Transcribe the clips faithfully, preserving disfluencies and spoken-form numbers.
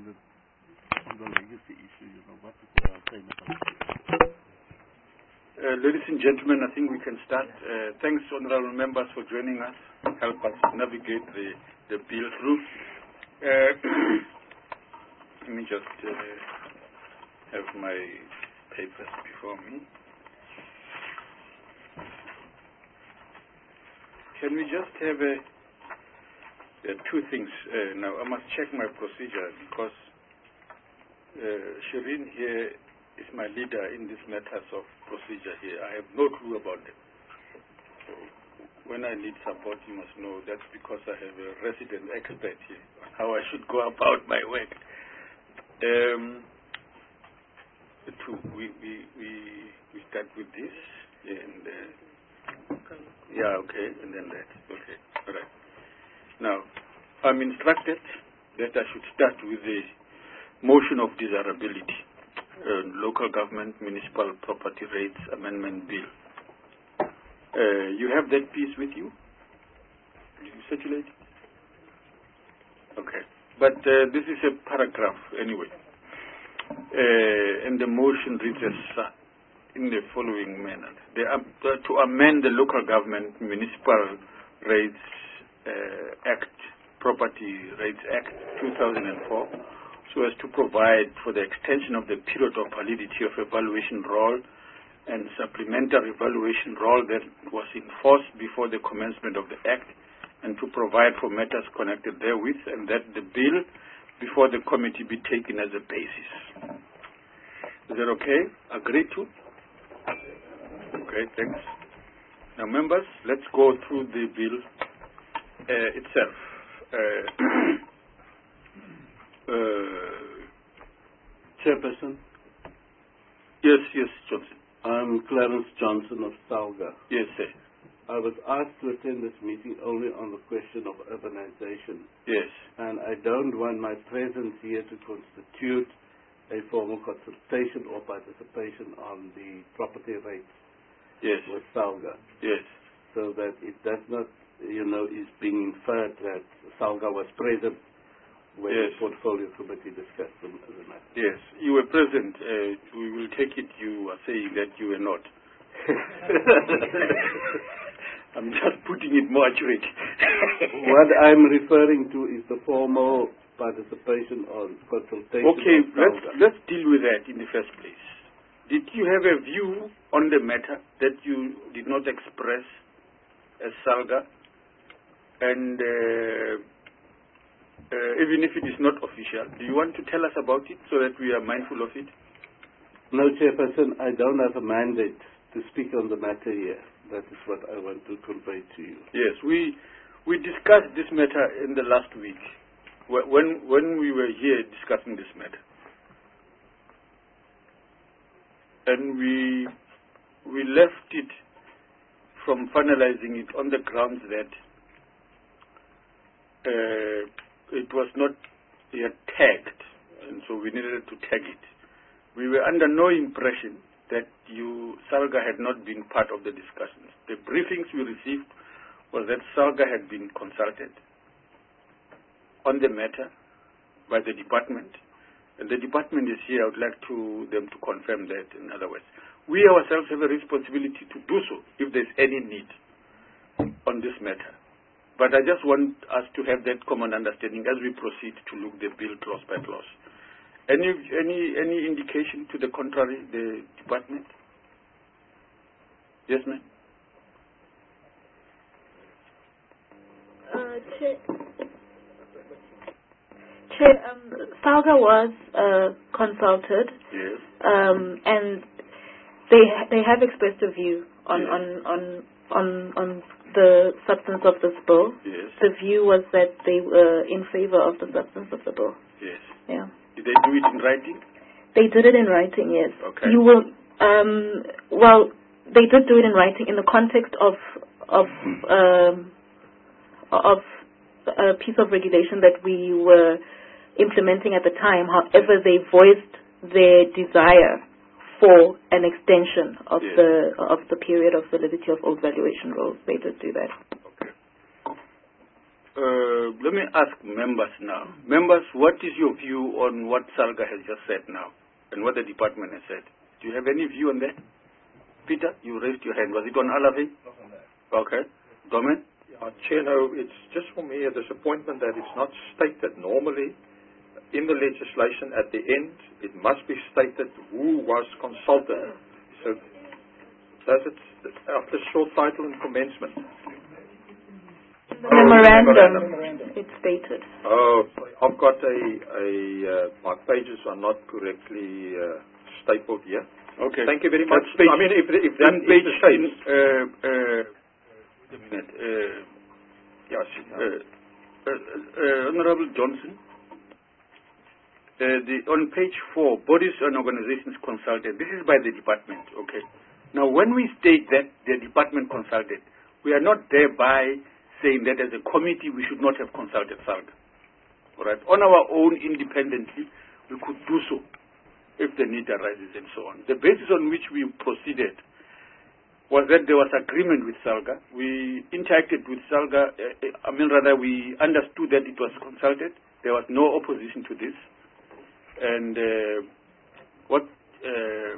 the, on the legacy issue, you know, what is the payment of uh, Ladies and gentlemen, I think we can start. Uh, thanks, honorable members, for joining us. Help us navigate the, the bill through. Uh, let me just uh, have my papers before me. Can we just have a, uh, two things uh, now? I must check my procedure because uh, Shireen here is my leader in these matters of procedure here. I have no clue about them. So when I need support, you must know that's because I have a resident expert here on how I should go about my work. Um, two, we, we, we, we start with this and uh, yeah, okay, and then that. Okay, all right. Now, I'm instructed that I should start with the motion of desirability, uh, local government municipal property rates amendment bill. Uh, you have that piece with you? Did you circulate? Okay, but uh, this is a paragraph anyway, uh, and the motion reads as uh, in the following manner. They are, uh, to amend the Local Government Municipal Rates uh, Act, Property Rates Act two thousand four, so as to provide for the extension of the period of validity of evaluation roll and supplementary evaluation roll that was in force before the commencement of the Act, and to provide for matters connected therewith, and that the bill before the committee be taken as a basis. Is that okay? Agreed to? Okay, thanks. Now, members, let's go through the bill uh, itself. Uh, uh, Chairperson? Yes, yes, Johnson. I'm Clarence Johnson of Salga. Yes, sir. I was asked to attend this meeting only on the question of urbanization. Yes. And I don't want my presence here to constitute a formal consultation or participation on the property rates. Yes. With Salga. Yes. So that it does not, you know, is being inferred that Salga was present when yes. the portfolio committee discussed the, the matter. Yes, you were present. Uh, we will take it you are saying that you were not. I'm just putting it more accurate. What I'm referring to is the formal participation on consultation. Okay, let's, let's deal with that in the first place. Did you have a view on the matter that you did not express as Salga? And uh, uh, even if it is not official, do you want to tell us about it so that we are mindful of it? No, Chairperson, I don't have a mandate to speak on the matter here. That is what I want to convey to you. Yes, we we discussed this matter in the last week when when we were here discussing this matter. And we we left it from finalizing it on the grounds that uh, it was not yet tagged, and so we needed to tag it. We were under no impression that you, Salga, had not been part of the discussions. The briefings we received was that Salga had been consulted on the matter by the department. And the department is here. I would like to them to confirm that, in other words. We ourselves have a responsibility to do so if there's any need on this matter. But I just want us to have that common understanding as we proceed to look the bill clause by clause. Any any any indication to the contrary, the department? Yes, ma'am. Uh, Chair, Chair um, Salga was uh, consulted. Yes. Um, and they they have expressed a view on yes. on, on on on the substance of this bill. Yes. The view was that they were in favor of the substance of the bill. Yes. Yeah. Did they do it in writing? They did it in writing, yes. Okay. You will, um, well, they did do it in writing in the context of of um, of a piece of regulation that we were implementing at the time. However, they voiced their desire for an extension of yes. the of the period of validity of old valuation rolls. They did do that. Okay. uh, let me ask members now. Members, what is your view on what SALGA has just said now and what the department has said? Do you have any view on that? Peter, you raised your hand. Was it on Alavi? Not on that. Okay. Domin? Uh, Chair, no, it's just for me a disappointment that it's not stated. Normally, in the legislation at the end, it must be stated who was consulted. So, does it, after short title and commencement? The memorandum, memorandum, it's stated. Oh, I've got a, a uh, my pages are not correctly uh, stapled here. Okay. Thank you very much. Page, I mean, if, if that is page the case. In, uh, uh, wait a minute. Uh, yes. Uh, uh, uh, Honorable Johnson, uh, the, on page four, bodies and organizations consulted. This is by the department, okay? Now, when we state that the department consulted, we are not thereby saying that as a committee we should not have consulted SALGA. All right? On our own, independently, we could do so if the need arises and so on. The basis on which we proceeded was that there was agreement with SALGA. We interacted with SALGA. Uh, I mean, rather, we understood that it was consulted. There was no opposition to this. And uh, what... Uh,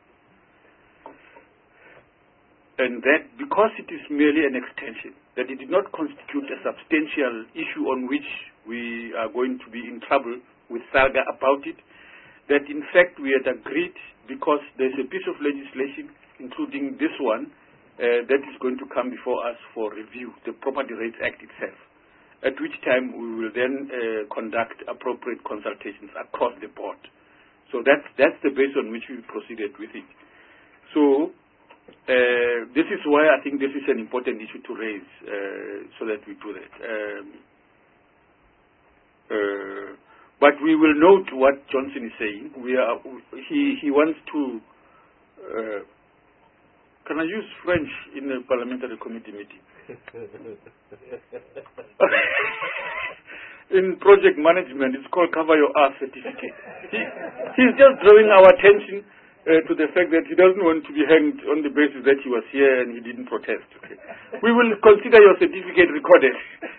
and that because it is merely an extension, that it did not constitute a substantial issue on which we are going to be in trouble with SALGA about it, that in fact we had agreed because there's a piece of legislation, including this one, uh, that is going to come before us for review, the Property Rights Act itself, at which time we will then uh, conduct appropriate consultations across the board. So that's, that's the base on which we proceeded with it. So Uh, this is why I think this is an important issue to raise, uh, so that we do that. Um, uh, but we will note what Johnson is saying. We are, he, he wants to, uh, can I use French in a parliamentary committee meeting? In project management, it's called cover your ass certificate. He, he's just drawing our attention Uh, to the fact that he doesn't want to be hanged on the basis that he was here and he didn't protest. Okay. We will consider your certificate recorded.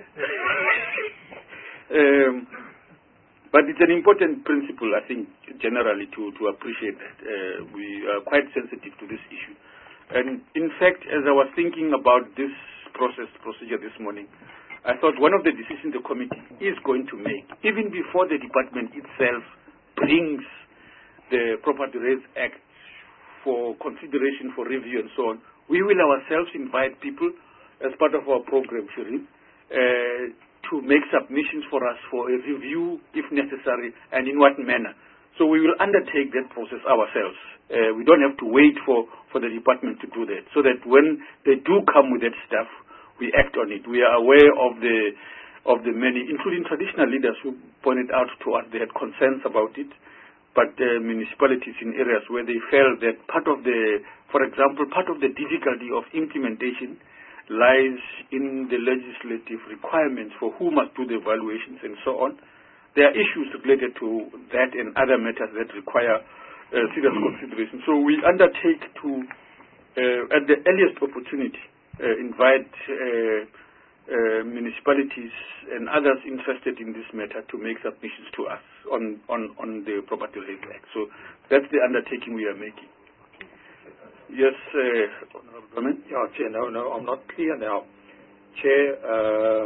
um, but it's an important principle, I think, generally to, to appreciate that. Uh, we are quite sensitive to this issue. And in fact, as I was thinking about this process, procedure this morning, I thought one of the decisions the committee is going to make, even before the department itself brings the Property Rights Act for consideration, for review and so on, we will ourselves invite people as part of our program, Shirin, uh, to make submissions for us for a review if necessary and in what manner. So we will undertake that process ourselves. Uh, we don't have to wait for, for the department to do that, so that when they do come with that stuff, we act on it. We are aware of the, of the many, including traditional leaders who pointed out to us they had concerns about it. But uh, municipalities in areas where they felt that part of the, for example, part of the difficulty of implementation lies in the legislative requirements for who must do the evaluations and so on. There are issues related to that and other matters that require uh, serious consideration. So we undertake to, uh, at the earliest opportunity, uh, invite uh, Uh, municipalities and others interested in this matter to make submissions to us on, on, on the Property Rights Act. So that's the undertaking we are making. Yes, uh, Honorable Government? Yeah, Chair, no, no, I'm not clear now. Chair, uh,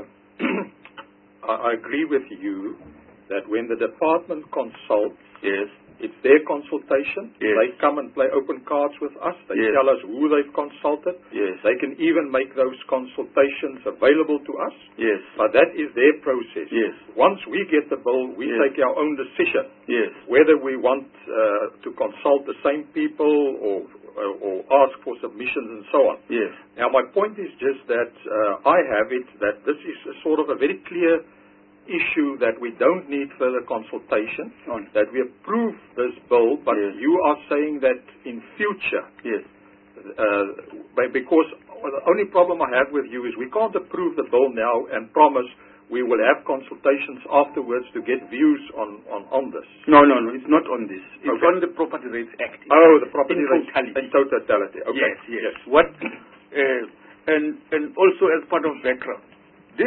I, I agree with you that when the department consults, yes, it's their consultation. Yes. They come and play open cards with us. They yes. tell us who they've consulted. Yes. They can even make those consultations available to us. Yes. But that is their process. Yes. Once we get the bill, we yes. take our own decision. Yes. Whether we want uh, to consult the same people or, uh, or ask for submissions and so on. Yes. Now, my point is just that uh, I have it that this is a sort of a very clear issue that we don't need further consultation, on. that we approve this bill, but yes. you are saying that in future, yes, uh, because the only problem I have with you is we can't approve the bill now and promise we will have consultations afterwards to get views on, on, on this. No, no, no, it's not on this. It's okay. on the Property Rights Act. Oh, the Property in Rights totality. In totality. Okay. Yes, yes. yes. What, uh, and, and also as part of background, this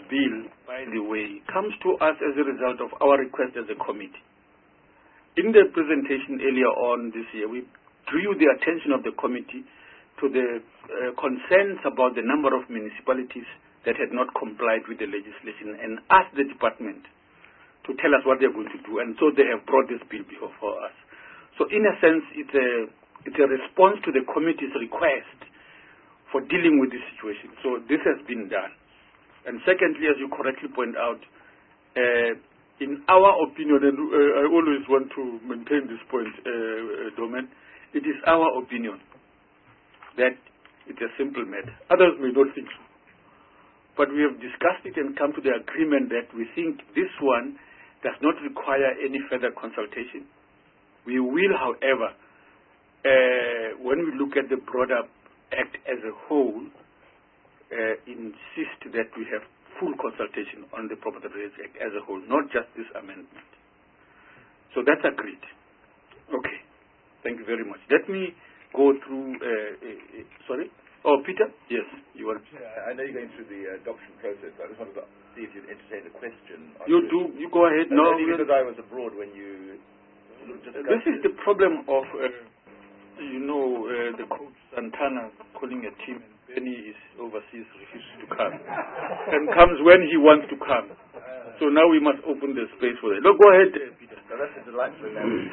bill, by the way, comes to us as a result of our request as a committee. In the presentation earlier on this year, we drew the attention of the committee to the uh, concerns about the number of municipalities that had not complied with the legislation and asked the department to tell us what they're going to do. And so they have brought this bill before us. So in a sense, it's a, it's a response to the committee's request for dealing with this situation. So this has been done. And secondly, as you correctly point out, uh, in our opinion, and uh, I always want to maintain this point, uh, uh, Domen, it is our opinion that it's a simple matter. Others may not think so. But we have discussed it and come to the agreement that we think this one does not require any further consultation. We will, however, uh, when we look at the broader Act as a whole, uh, insist that we have full consultation on the Property Rights Act as a whole, not just this amendment. So that's agreed. Okay. Thank you very much. Let me go through, uh, uh, uh, sorry? Oh, Peter? Yes, you want to. I know you're going through the uh, adoption process. I just wanted to see if you'd entertain a question. You do. You go ahead. No, only because I was abroad when you discussed this is it. the problem of, uh, you know, uh, the coach Santana calling a team and Benny is overseas, refuses to come, and comes when he wants to come. So now we must open the space for it. No, go ahead, uh, Peter. No, that's a delightful analogy.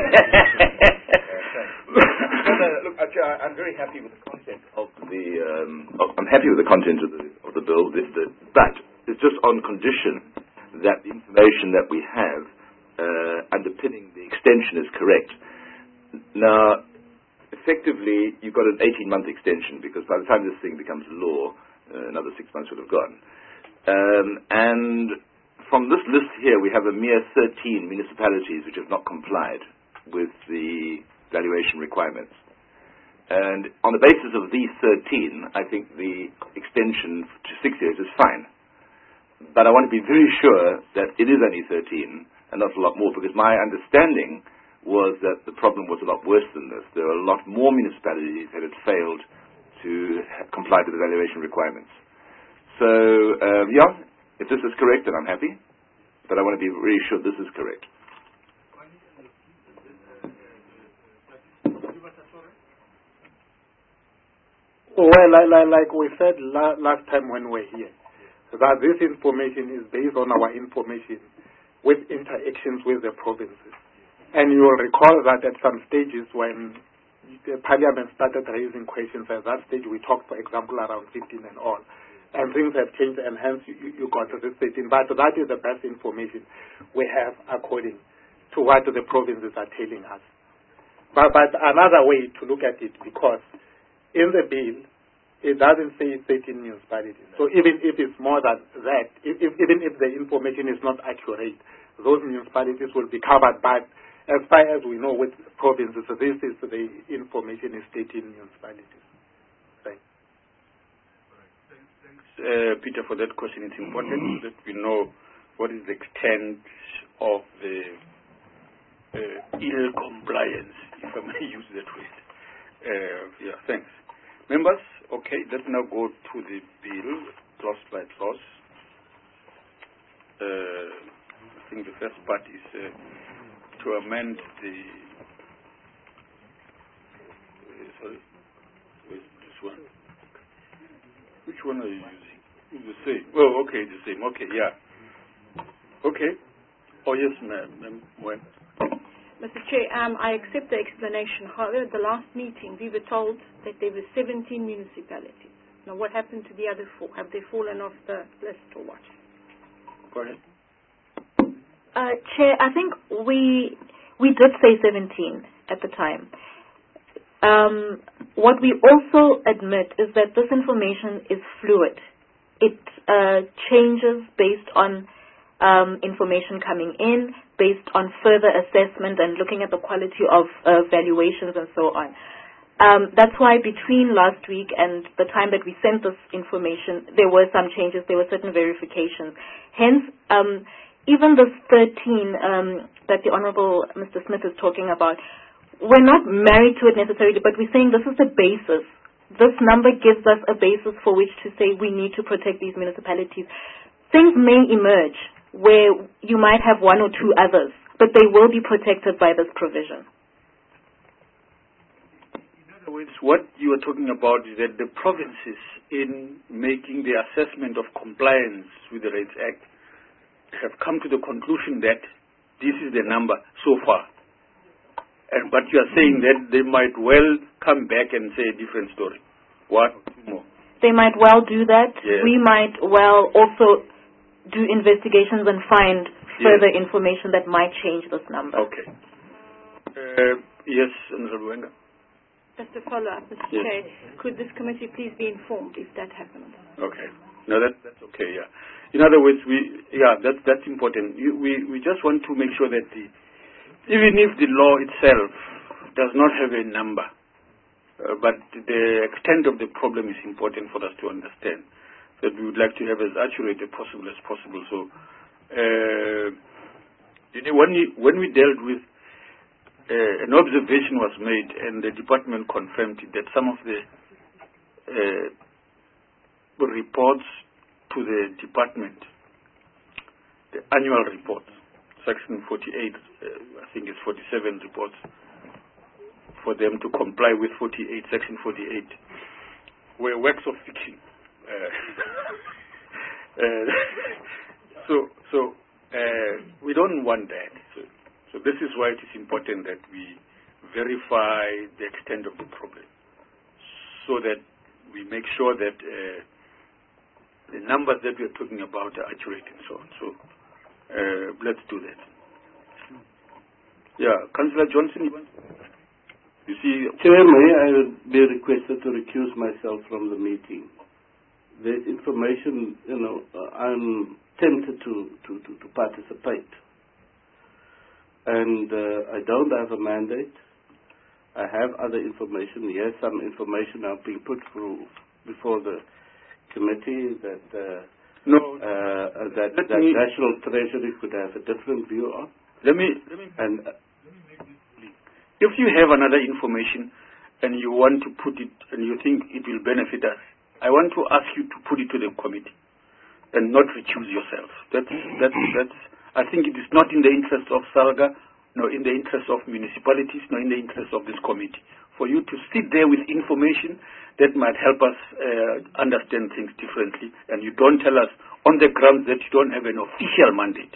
uh, no, look, actually, I'm very happy with the content of the. Um, of, I'm happy with the content of the of the bill, this, the, but it's just on condition that the information that we have uh, underpinning the extension is correct. Now, effectively, you've got an eighteen-month extension because by the time this thing becomes law, uh, another six months would have gone, um, and from this list here, we have a mere thirteen municipalities which have not complied with the valuation requirements. And on the basis of these thirteen, I think the extension to six years is fine. But I want to be very sure that it is only thirteen and not a lot more, because my understanding was that the problem was a lot worse than this. There are a lot more municipalities that had failed to comply with the valuation requirements. So, um, yeah, if this is correct, then I'm happy, but I want to be really sure this is correct. Well, like, like, like we said la last time when we were here, that this information is based on our information with interactions with the provinces. And you will recall that at some stages when the Parliament started raising questions, at that stage we talked, for example, around fifteen and all. And things have changed, and hence you, you got to this thirteen. But that is the best information we have according to what the provinces are telling us. But, but another way to look at it, because in the bill, it doesn't say thirteen municipalities. So even if it's more than that, if, if, even if the information is not accurate, those municipalities will be covered. But as far as we know with provinces, this is the information is thirteen municipalities. Thanks. Uh, Peter, for that question, it's important that we know what is the extent of the uh, ill compliance, if I may use that word. Uh, yeah, thanks. Members, okay, let's now go to the bill, clause by clause. Uh, I think the first part is uh, to amend the. Uh, sorry, where's this one? Which one are you using? It's the same. Oh, okay, the same. Okay, yeah. Okay. Oh, yes, ma'am. When? Mister Chair, um, I accept the explanation. However, at the last meeting, we were told that there were seventeen municipalities. Now, what happened to the other four? Have they fallen off the list or what? Go ahead. Uh, Chair, I think we we did say seventeen at the time. Um, what we also admit is that this information is fluid. It uh, changes based on um, information coming in, based on further assessment and looking at the quality of uh, valuations and so on. Um, that's why between last week and the time that we sent this information, there were some changes, there were certain verifications. Hence, um, even this thirteen um, that the Honourable Mister Smith is talking about, we're not married to it necessarily, but we're saying this is the basis. This number gives us a basis for which to say we need to protect these municipalities. things may emerge where you might have one or two others, but they will be protected by this provision. In other words, what you are talking about is that the provinces, in making the assessment of compliance with the Rates Act, have come to the conclusion that this is the number so far. And, but you are saying that they might well come back and say a different story. One or two more. They might well do that. Yes. We might well also do investigations and find further yes. information that might change this number. Okay. Uh, yes, Honorable Wenger. Just to follow up, Mister Yes. Chair, could this committee please be informed if that happens? Okay. No, that, that's okay, yeah. In other words, we, yeah, that, that's important. You, we, we just want to make sure that the, even if the law itself does not have a number, uh, but the extent of the problem is important for us to understand. That we would like to have as accurate as possible as possible. So, uh, you know, when we, when we dealt with uh, an observation was made, and the department confirmed it, that some of the uh, reports to the department, the annual report, section forty-eight, uh, I think it's forty-seven reports, for them to comply with forty-eight, section forty-eight, were works of fiction. Uh, uh, so, so uh, we don't want that. So, so this is why it is important that we verify the extent of the problem, so that we make sure that uh, the numbers that we are talking about are accurate and so on. So uh, let's do that. Yeah, Councillor Johnson, you want? You see, Chair, may I be requested to recuse myself from the meeting? The information, you know, uh, I'm tempted to, to, to, to participate. And uh, I don't have a mandate. I have other information. Yes, some information are being put through before the committee that uh, no, uh, that, let that me, National Treasury could have a different view on. Let me, let me, and uh, if you have another information and you want to put it and you think it will benefit us, I want to ask you to put it to the committee and not recuse yourself. That's, that's, that's, I think it is not in the interest of SALGA, nor in the interest of municipalities, nor in the interest of this committee. For you to sit there with information that might help us uh, understand things differently, and you don't tell us on the grounds that you don't have an official mandate.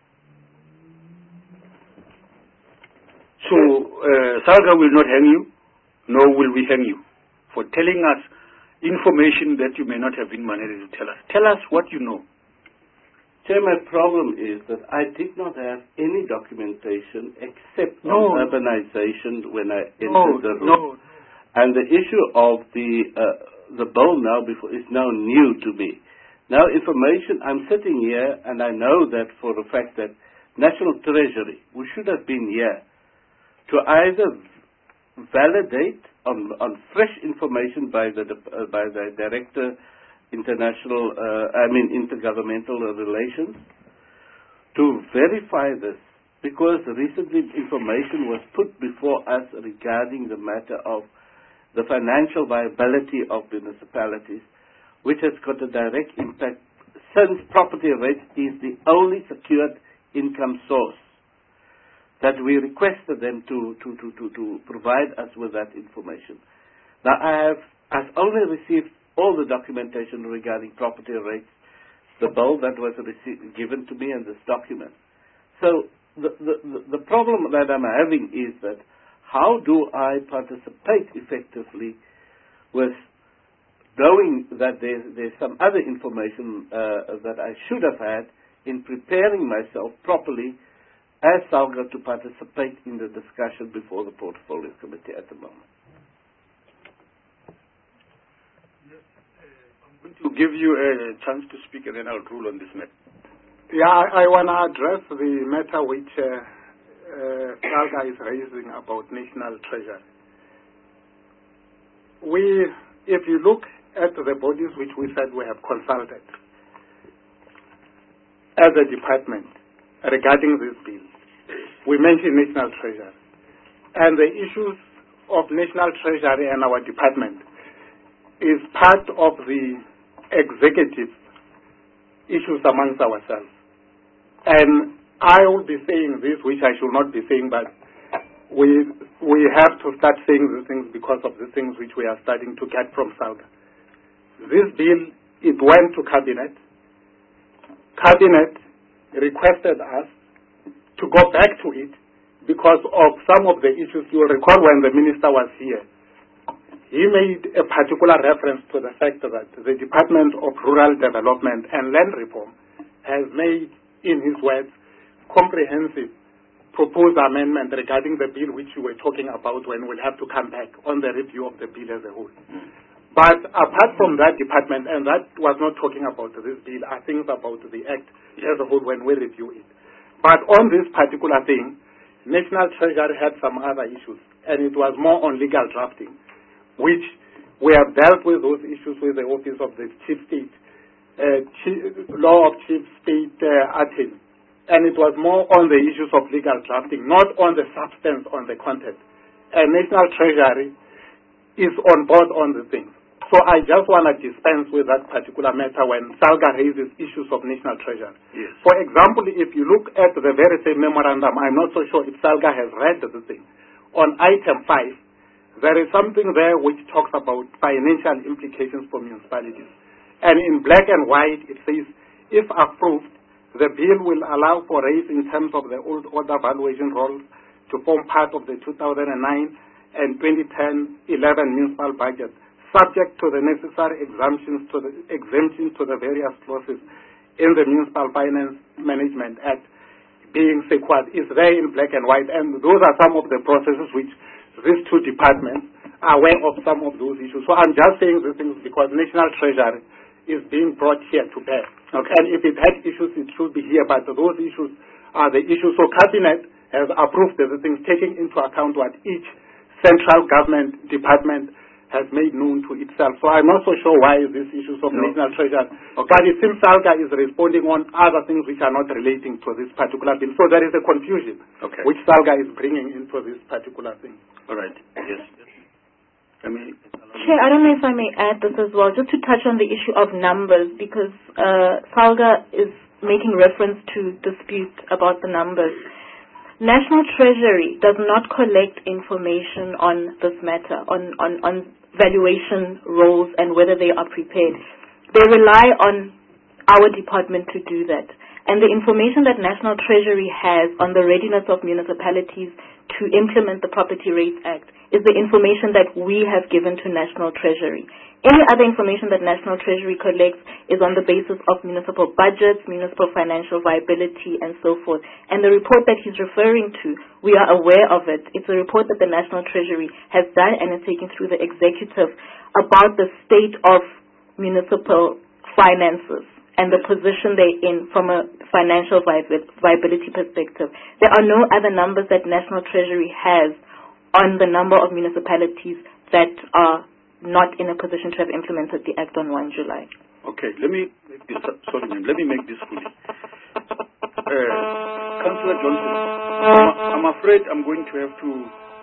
So, uh, SALGA will not hang you, nor will we hang you for telling us information that you may not have been mandated to tell us. Tell us what you know. Chair, my problem is that I did not have any documentation except no. on urbanization when I entered no, the room. No. And the issue of the uh, the bill now before is now new to me. Now information, I'm sitting here and I know that for the fact that National Treasury, we should have been here to either validate on, on fresh information by the uh, by the Director International, uh, I mean Intergovernmental Relations, to verify this, because recently information was put before us regarding the matter of the financial viability of municipalities, which has got a direct impact since property rates is the only secured income source, that we requested them to, to, to, to, to provide us with that information. Now I have I've only received all the documentation regarding property rates, the bill that was received, given to me, and this document. So the, the, the problem that I'm having is that how do I participate effectively with knowing that there's, there's some other information uh, that I should have had in preparing myself properly as SALGA to participate in the discussion before the Portfolio Committee at the moment. I'm going to give you a chance to speak and then I'll rule on this matter. Yeah, I, I want to address the matter which uh, uh, SALGA is raising about National Treasury. We, if you look at the bodies which we said we have consulted as a department regarding this bill, we mentioned National Treasury. And the issues of National Treasury and our department is part of the executive issues amongst ourselves. And I will be saying this, which I should not be saying, but we we have to start saying these things because of the things which we are starting to get from SALGA. This bill, it went to Cabinet. Cabinet requested us to go back to it because of some of the issues. You will recall when the minister was here, he made a particular reference to the fact that the Department of Rural Development and Land Reform has made, in his words, comprehensive proposed amendment regarding the bill which you were talking about when we'll have to come back on the review of the bill as a whole. Mm. But apart from that department, and that was not talking about this bill, I think about the Act as a whole when we review it. But on this particular thing, National Treasury had some other issues, and it was more on legal drafting, which we have dealt with those issues with the Office of the Chief State, uh, Chief, Law of Chief State uh, Attorney. And it was more on the issues of legal drafting, not on the substance, on the content. And National Treasury is on board on the things. So I just want to dispense with that particular matter when SALGA raises issues of National Treasury. Yes. For example, if you look at the very same memorandum, I'm not so sure if SALGA has read the thing. On item five, there is something there which talks about financial implications for municipalities. And in black and white, it says, if approved, the bill will allow for raise in terms of the old order valuation rolls to form part of the two thousand nine and twenty ten eleven municipal budget, subject to the necessary exemptions to the exemptions to the various clauses in the Municipal Finance Management Act being sequenced. Is there in black and white, and those are some of the processes which these two departments are aware of some of those issues. So I'm just saying these things because National Treasury is being brought here to bear. Okay. And if it had issues, it should be here, but those issues are the issues. So Cabinet has approved the things, taking into account what each central government department has made known to itself. So I'm not so sure why these issues of no. National Treasury. Okay. But it seems SALGA is responding on other things which are not relating to this particular bill. So there is a confusion okay. which SALGA is bringing into this particular thing. All right. Yes. I mean, Chair, I don't know if I may add this as well, just to touch on the issue of numbers, because uh, SALGA is making reference to dispute about the numbers. National Treasury does not collect information on this matter, on, on, on valuation rolls and whether they are prepared. They rely on our department to do that. And the information that National Treasury has on the readiness of municipalities to implement the Property Rates Act is the information that we have given to National Treasury. Any other information that National Treasury collects is on the basis of municipal budgets, municipal financial viability, and so forth. And the report that he's referring to, we are aware of it. It's a report that the National Treasury has done and is taken through the executive about the state of municipal finances and the position they're in from a financial viability perspective. There are no other numbers that National Treasury has on the number of municipalities that are not in a position to have implemented the Act on the first of July. Okay, let me make this, sorry, ma'am, let me make this fully. Uh, Councillor Johnson, I'm, I'm afraid I'm going to have to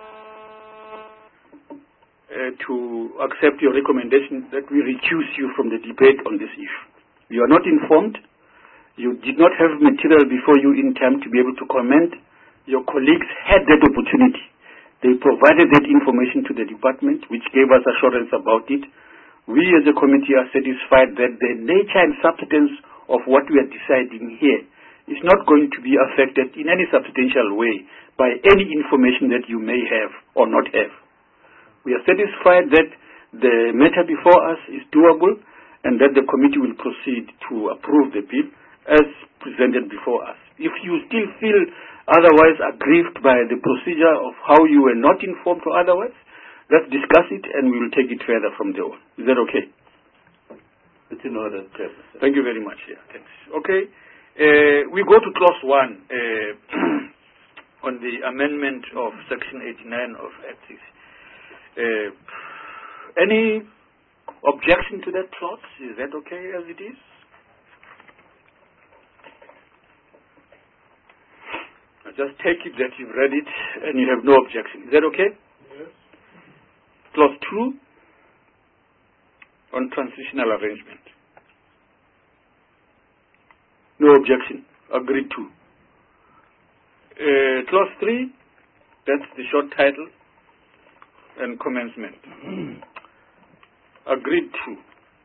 uh, to accept your recommendation that we recuse you from the debate on this issue. You are not informed. You did not have material before you in time to be able to comment. Your colleagues had that opportunity. They provided that information to the department, which gave us assurance about it. We as a committee are satisfied that the nature and substance of what we are deciding here is not going to be affected in any substantial way by any information that you may have or not have. We are satisfied that the matter before us is doable and that the committee will proceed to approve the bill as presented before us. If you still feel otherwise aggrieved by the procedure of how you were not informed or otherwise, let's discuss it and we will take it further from there on. Is that okay? It's in order, Chairman. Thank you very much. Yeah, thanks. Okay. Uh, we go to clause one uh, on the amendment of section eighty-nine of Act six. Uh, any objection to that clause? Is that okay as it is? I just take it that you've read it and you have no objection. Is that okay? Yes. Clause two on transitional arrangement. No objection. Agreed to. Uh, clause three, that's the short title and commencement. Agreed to.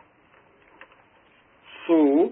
So,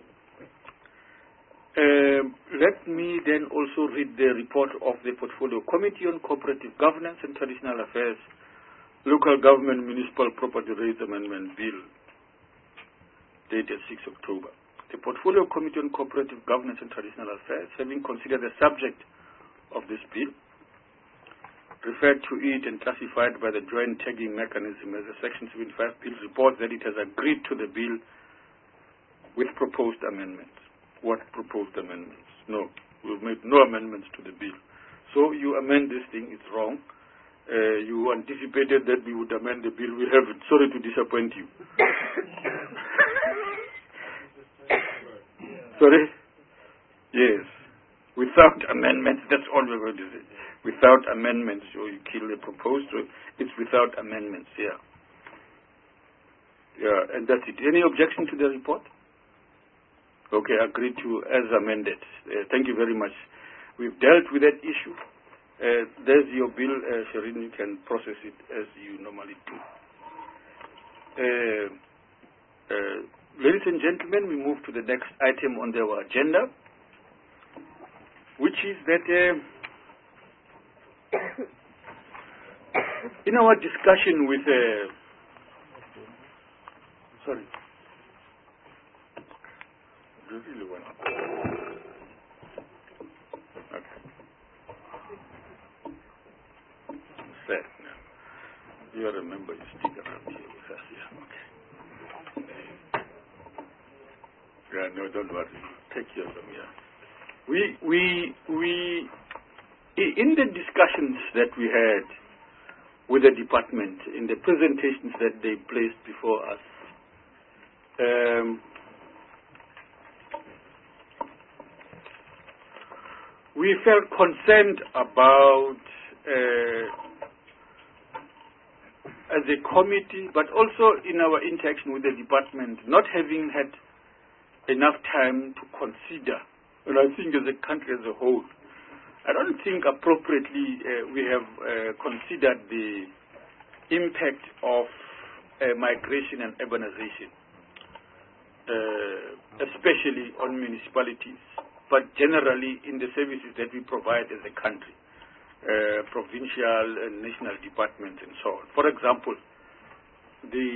uh, let me then also read the report of the Portfolio Committee on Cooperative Governance and Traditional Affairs, Local Government Municipal Property Rates Amendment Bill, dated sixth October. The Portfolio Committee on Cooperative Governance and Traditional Affairs, having considered the subject of this bill, referred to it and classified by the joint tagging mechanism as a Section seventy-five bill, reports that it has agreed to the bill with proposed amendments. What proposed amendments? No, we've made no amendments to the bill. So you amend this thing, it's wrong. Uh, you anticipated that we would amend the bill. We haven't. Sorry to disappoint you. Sorry? Yes. Without amendments, that's all we're going to say. Without amendments, so you kill the proposed, so it's without amendments, yeah. Yeah, and that's it. Any objection to the report? Okay, agreed to as amended. Uh, thank you very much. We've dealt with that issue. Uh, there's your bill, uh, Shireen, you can process it as you normally do. Uh, uh, ladies and gentlemen, we move to the next item on our agenda, which is that uh, in our discussion with, uh, sorry, do you really want to? Okay. Fair. No. You remember you stick around here with us, yeah, okay. Yeah, no, don't worry. Take care of them, yeah. We, we, we, in the discussions that we had with the department, in the presentations that they placed before us, um, we felt concerned about, uh, as a committee, but also in our interaction with the department, not having had enough time to consider, and I think as a country as a whole, I don't think appropriately uh, we have uh, considered the impact of uh, migration and urbanization, uh, especially on municipalities, but generally in the services that we provide as a country, uh, provincial and national departments and so on. For example, the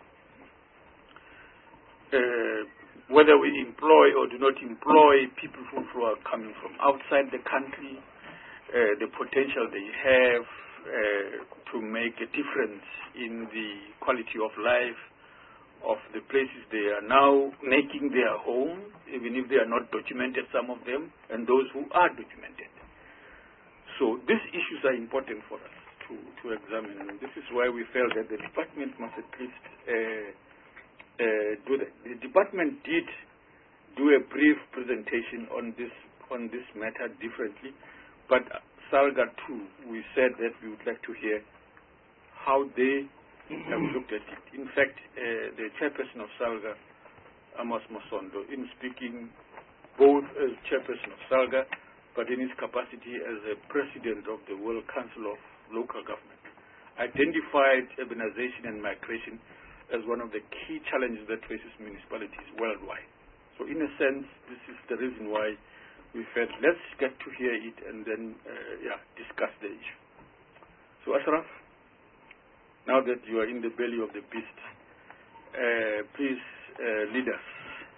uh, whether we employ or do not employ people who, who are coming from outside the country, uh, the potential they have uh, to make a difference in the quality of life of the places they are now making their home, even if they are not documented, some of them, and those who are documented. So these issues are important for us to, to examine, and this is why we felt that the department must at least uh, uh, do that. The department did do a brief presentation on this on this matter differently, but SALGA too, we said that we would like to hear how they have looked at it. In fact, uh, the chairperson of SALGA, Amos Masondo, in speaking both as chairperson of SALGA, but in his capacity as a president of the World Council of Local Government, identified urbanization and migration as one of the key challenges that faces municipalities worldwide. So in a sense, this is the reason why we felt, let's get to hear it and then uh, yeah, discuss the issue. So Ashraf, now that you are in the belly of the beast, uh, please uh, lead us.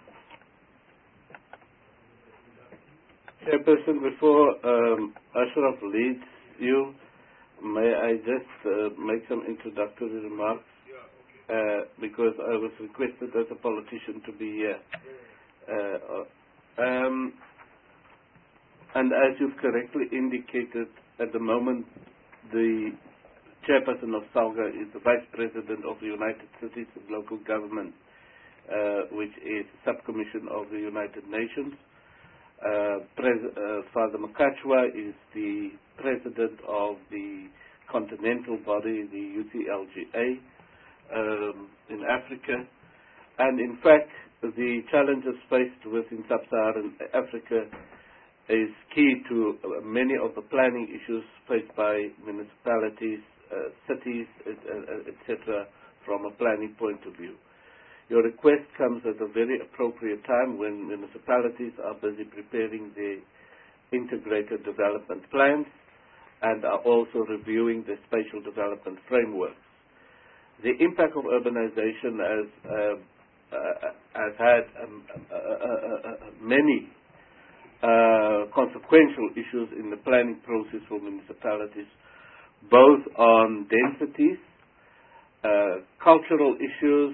Chairperson, before um, Ashraf leads you, may I just uh, make some introductory remarks? Yeah, okay. uh, because I was requested as a politician to be here. Uh, um, and as you've correctly indicated, at the moment, the chairperson of SALGA is the Vice President of the United Cities and Local Government, uh, which is a subcommission of the United Nations. Uh, Pres- uh, Father Makachwa is the President of the continental body, the U C L G A, um, in Africa. And in fact, the challenges faced within sub-Saharan Africa is key to many of the planning issues faced by municipalities, uh, cities, et cetera, from a planning point of view. Your request comes at a very appropriate time when municipalities are busy preparing their integrated development plans and are also reviewing the spatial development frameworks. The impact of urbanization has, uh, uh, has had um, uh, uh, uh, many uh, consequential issues in the planning process for municipalities, both on densities, uh, cultural issues,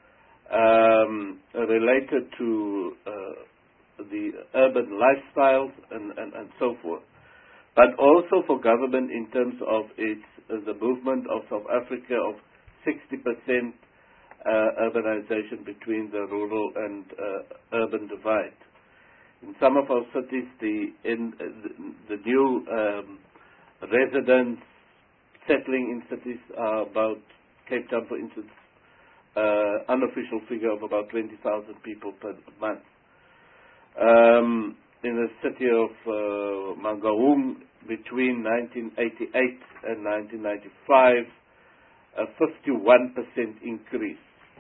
um, related to uh, the urban lifestyles and, and, and so forth, but also for government in terms of its uh, the movement of South Africa of sixty percent uh, urbanization between the rural and uh, urban divide. In some of our cities, the in uh, the, the new um, residents settling in cities are about, Cape Town, for instance, uh, unofficial figure of about twenty thousand people per month. Um, in the city of uh, Mangaung, between nineteen eighty-eight and nineteen ninety-five, a fifty-one percent increase,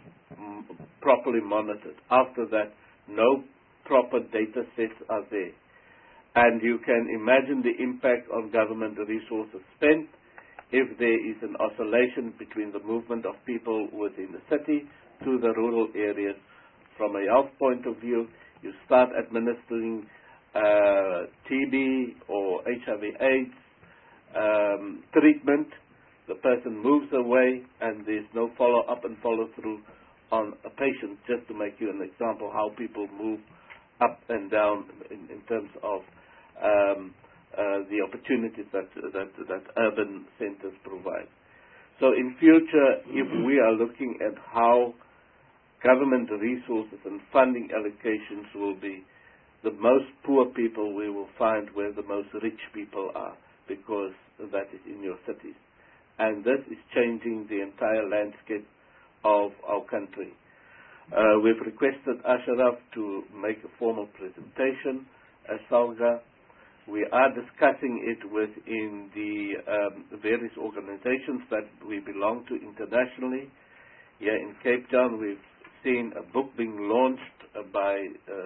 m properly monitored. After that, no proper data sets are there. And you can imagine the impact on government resources spent if there is an oscillation between the movement of people within the city to the rural areas. From a health point of view, you start administering uh, T B or H I V AIDS um, treatment, the person moves away and there's no follow-up and follow-through on a patient, just to make you an example how people move up and down in, in terms of um, uh, the opportunities that, that, that urban centers provide. So in future, if we are looking at how government resources and funding allocations will be, the most poor people we will find where the most rich people are, because that is in your cities. And this is changing the entire landscape of our country. Uh, we've requested Ashraf to make a formal presentation as SALGA. We are discussing it within the um, various organizations that we belong to internationally. Here in Cape Town, we've seen a book being launched uh, by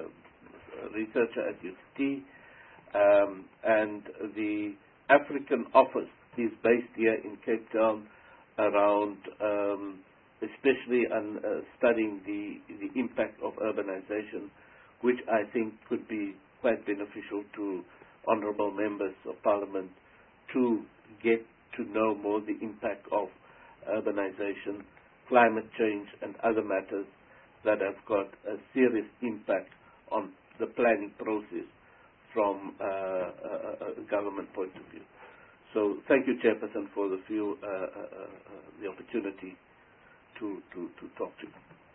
uh, a researcher at U C T, um, and the African office is based here in Cape Town around um, especially on uh, studying the, the impact of urbanization, which I think could be quite beneficial to honorable members of parliament to get to know more the impact of urbanization, climate change, and other matters that have got a serious impact on the planning process from uh, a, a government point of view. So thank you, Chairperson, for the few uh, uh, uh, the opportunity to, to, to talk to you.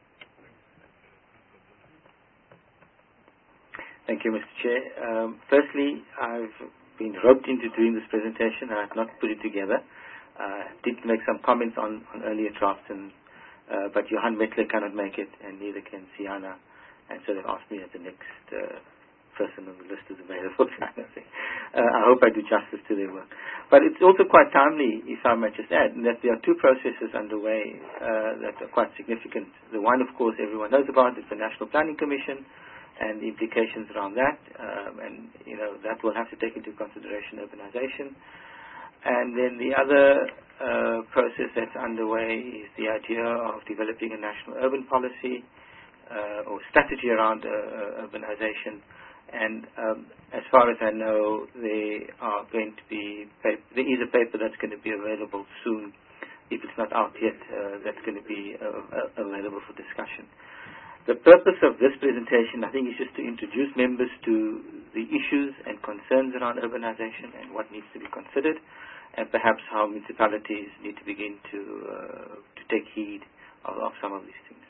Thank you, Mister Chair. Um, firstly, I've been roped into doing this presentation. I have not put it together. I uh, did make some comments on, on earlier drafts, and, uh, but Johan Mettler cannot make it, and neither can Siana, and so they've asked me as the next uh, person on the list is available kind of thing. Uh, I hope I do justice to their work. But it's also quite timely, if I might just add, that there are two processes underway uh, that are quite significant. The one, of course, everyone knows about is the National Planning Commission and the implications around that, um, and you know that will have to take into consideration urbanization. And then the other uh, process that's underway is the idea of developing a national urban policy uh, or strategy around uh, urbanization. And um, as far as I know, they are going to be paper, there is a paper that's going to be available soon. If it's not out yet, uh, that's going to be uh, available for discussion. The purpose of this presentation, I think, is just to introduce members to the issues and concerns around urbanization and what needs to be considered, and perhaps how municipalities need to begin to uh, to take heed of, of some of these things.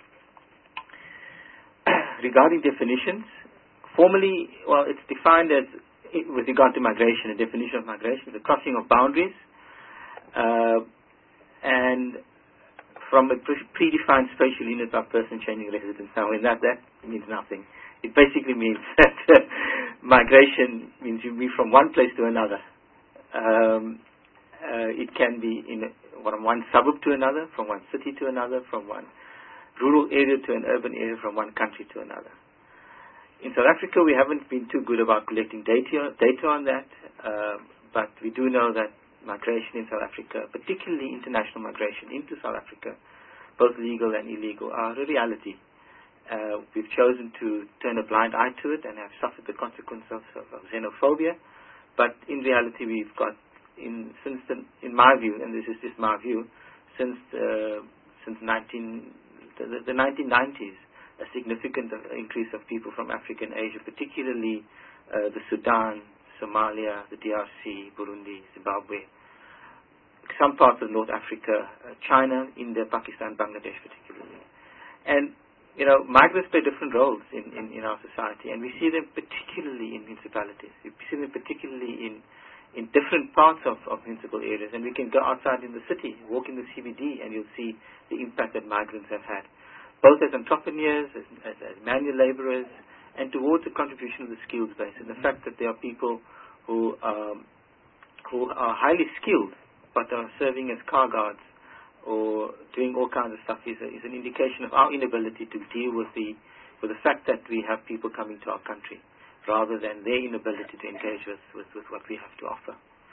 Regarding definitions, formally, well, it's defined as, with regard to migration, a definition of migration, the crossing of boundaries, uh, and from a pre- predefined spatial unit of person changing residence. Now, in that, that means nothing. It basically means that uh, migration means you move from one place to another. Um, uh, it can be in a, from one suburb to another, from one city to another, from one rural area to an urban area, from one country to another. In South Africa, we haven't been too good about collecting data, data on that, uh, but we do know that migration in South Africa, particularly international migration into South Africa, both legal and illegal, are a reality. Uh, we've chosen to turn a blind eye to it and have suffered the consequences of, of xenophobia, but in reality we've got, in, since the, in my view, and this is just my view, since uh, since nineteen, the, the nineteen nineties, a significant increase of people from Africa and Asia, particularly uh, the Sudan, Somalia, the D R C, Burundi, Zimbabwe, some parts of North Africa, uh, China, India, Pakistan, Bangladesh particularly. And, you know, migrants play different roles in, in, in our society, and we see them particularly in municipalities. We see them particularly in, in different parts of, of municipal areas, and we can go outside in the city, walk in the C B D, and you'll see the impact that migrants have had, both as entrepreneurs, as, as, as manual laborers, and towards the contribution of the skills base, and the fact that there are people who um, who are highly skilled but are serving as car guards or doing all kinds of stuff is, a, is an indication of our inability to deal with the with the fact that we have people coming to our country, rather than their inability to engage with, with, with what we have to offer.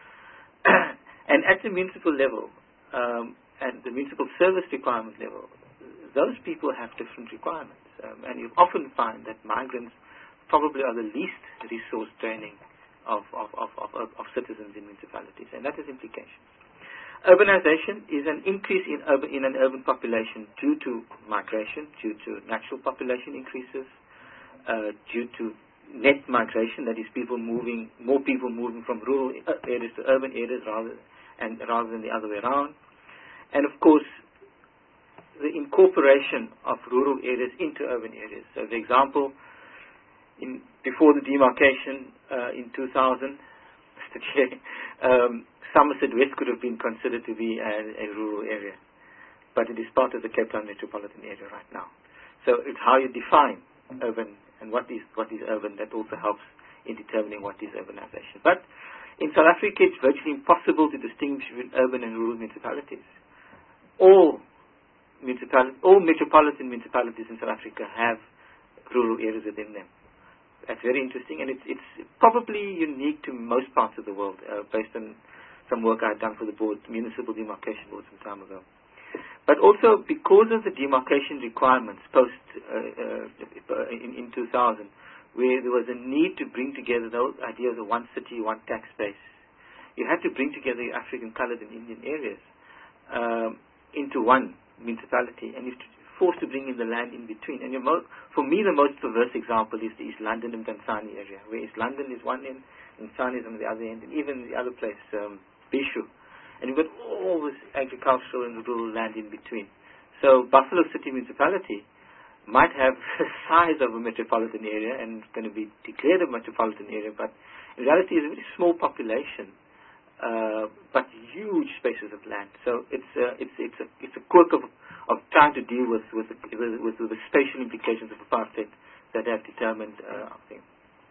And at the municipal level, um, and the municipal service requirement level, those people have different requirements. Um, and you often find that migrants probably are the least resource training of, of, of, of, of citizens in municipalities, and that has implications. Urbanization is an increase in, urban, in an urban population due to migration, due to natural population increases, uh, due to net migration, that is people moving, more people moving from rural areas to urban areas rather, and rather than the other way around. And of course, the incorporation of rural areas into urban areas. So the example, in, before the demarcation uh, in two thousand, Mister Chair, um, Somerset West could have been considered to be a, a rural area, but it is part of the Cape Town metropolitan area right now. So it's how you define urban and what is what is urban that also helps in determining what is urbanization. But in South Africa, it's virtually impossible to distinguish between urban and rural municipalities. All municipal, all metropolitan municipalities in South Africa have rural areas within them. That's very interesting, and it's, it's probably unique to most parts of the world, uh, based on some work I've done for the board, Municipal Demarcation Board, some time ago. But also because of the demarcation requirements post uh, uh, in, in two thousand, where there was a need to bring together those ideas of one city, one tax base. You had to bring together your African, colored, and Indian areas um, into one municipality, and you're forced to bring in the land in between. And you're mo- for me, the most perverse example is the East London and Kansani area, where East London is one end and Kansani is on the other end, and even the other place, um, Bishu. And you've got all this agricultural and rural land in between. So Buffalo City Municipality might have the size of a metropolitan area and going to be declared a metropolitan area, but in reality it's a very small population, uh, but huge spaces of land. So it's a, it's it's a it's a quirk of of trying to deal with with the, with, with the spatial implications of apartheid that have determined uh, our thing.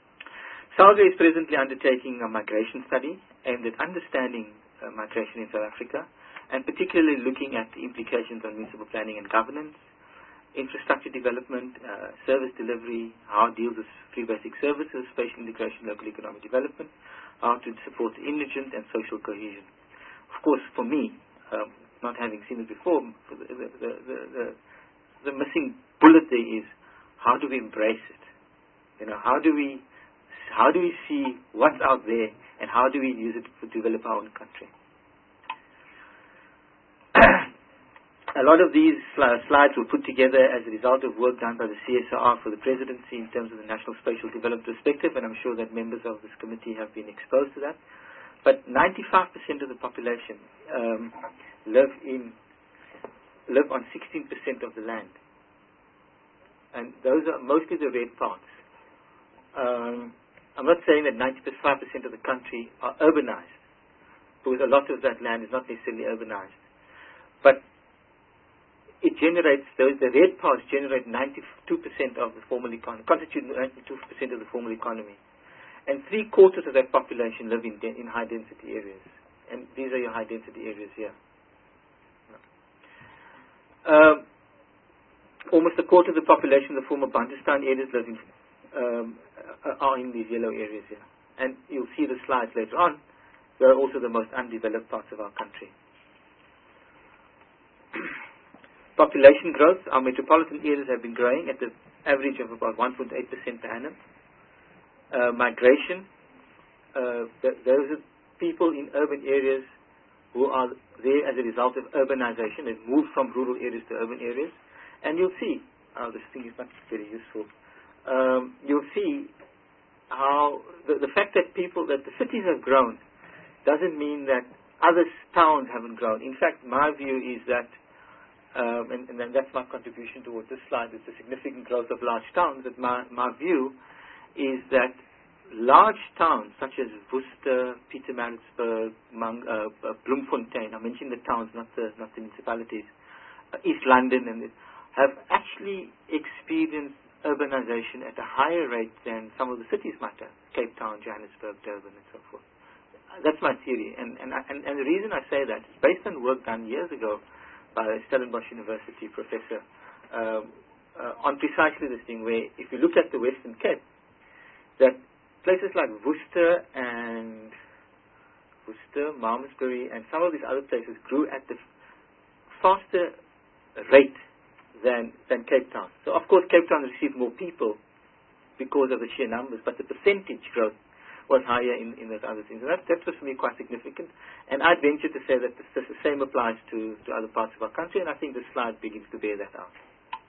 SALGA is presently undertaking a migration study aimed at understanding uh, migration in South Africa, and particularly looking at the implications on municipal planning and governance, infrastructure development, uh, service delivery, how it deals with free basic services, spatial integration, local economic development, how to support indigent and social cohesion. Of course, for me, um, not having seen it before, the, the, the, the, the missing bullet there is, how do we embrace it? You know, how do we how do we see what's out there, and how do we use it to develop our own country? A lot of these slides were put together as a result of work done by the C S R for the presidency in terms of the National Spatial Development Perspective, and I'm sure that members of this committee have been exposed to that. But ninety-five percent of the population um, live in live on sixteen percent of the land, and those are mostly the red parts. Um, I'm not saying that ninety-five percent of the country are urbanized, because a lot of that land is not necessarily urbanized. But it generates, those, the red parts generate ninety-two percent of the formal economy, constitute ninety-two percent of the formal economy. And three quarters of that population live in, de- in high density areas. And these are your high density areas here. Um, almost a quarter of the population of the former Bantustan areas live in, um, are in these yellow areas here. And you'll see the slides later on. They are also the most undeveloped parts of our country. Population growth, our metropolitan areas have been growing at the average of about one point eight percent per annum. Uh, migration, uh, th- those are people in urban areas who are there as a result of urbanization. They've moved from rural areas to urban areas. And you'll see, oh, this thing is not very useful. Um, you'll see how the, the fact that people, that the cities have grown doesn't mean that other towns haven't grown. In fact, my view is that, um, and, and that's my contribution towards this slide, is the significant growth of large towns, that my, my view is that large towns such as Worcester, Pietermaritzburg, Mang, uh, uh, Bloemfontein, I mentioned the towns, not the, not the municipalities, uh, East London, and it, have actually experienced urbanization at a higher rate than some of the cities might have, Cape Town, Johannesburg, Durban, and so forth. Uh, that's my theory, and, and, and, and the reason I say that is based on work done years ago by a Stellenbosch University professor um, uh, on precisely this thing, where if you look at the Western Cape, that places like Worcester and Worcester, Malmesbury, and some of these other places grew at the faster rate than than Cape Town. So of course Cape Town received more people because of the sheer numbers, but the percentage growth was higher in, in those other things. And that, that was for me quite significant. And I'd venture to say that this, this, the same applies to, to other parts of our country, and I think this slide begins to bear that out.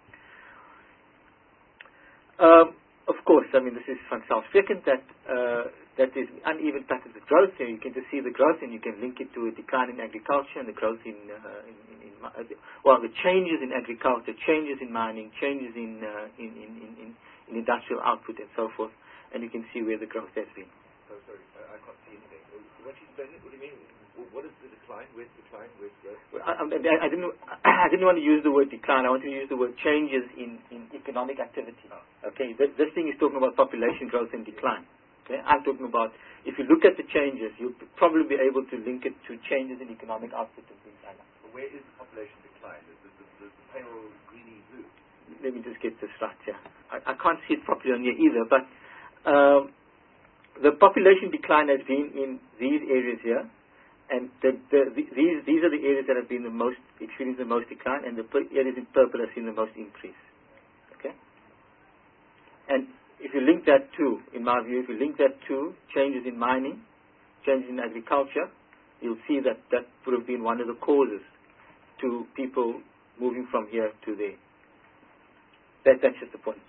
Um, Of course, I mean, this is van selfsprekend that uh, that is uneven patterns of growth. And you can just see the growth, and you can link it to a decline in agriculture and the growth in, uh, in, in, in uh, well, the changes in agriculture, changes in mining, changes in, uh, in, in, in, in industrial output, and so forth. And you can see where the growth has been. Oh, sorry, I, I can't see anything. What, you, what do you mean? What is the decline? Where's decline? Where's growth? Well, I, I, I didn't. I didn't want to use the word decline. I wanted to use the word changes in, in economic activity. Oh. Okay, this, this thing is talking about population growth and decline. Okay, I'm talking about if you look at the changes, you'll probably be able to link it to changes in economic output and things like that. Well, where is the population decline? Is the, the, the, the pale greeny blue? Let me just get this right here. I, I can't see it properly on here either, but um, the population decline has been in these areas here. And the, the, the, these these are the areas that have been the most experienced the most decline, and the areas in purple have seen the most increase. Okay. And if you link that to, in my view, if you link that to changes in mining, changes in agriculture, you'll see that that would have been one of the causes to people moving from here to there. That that's just the point.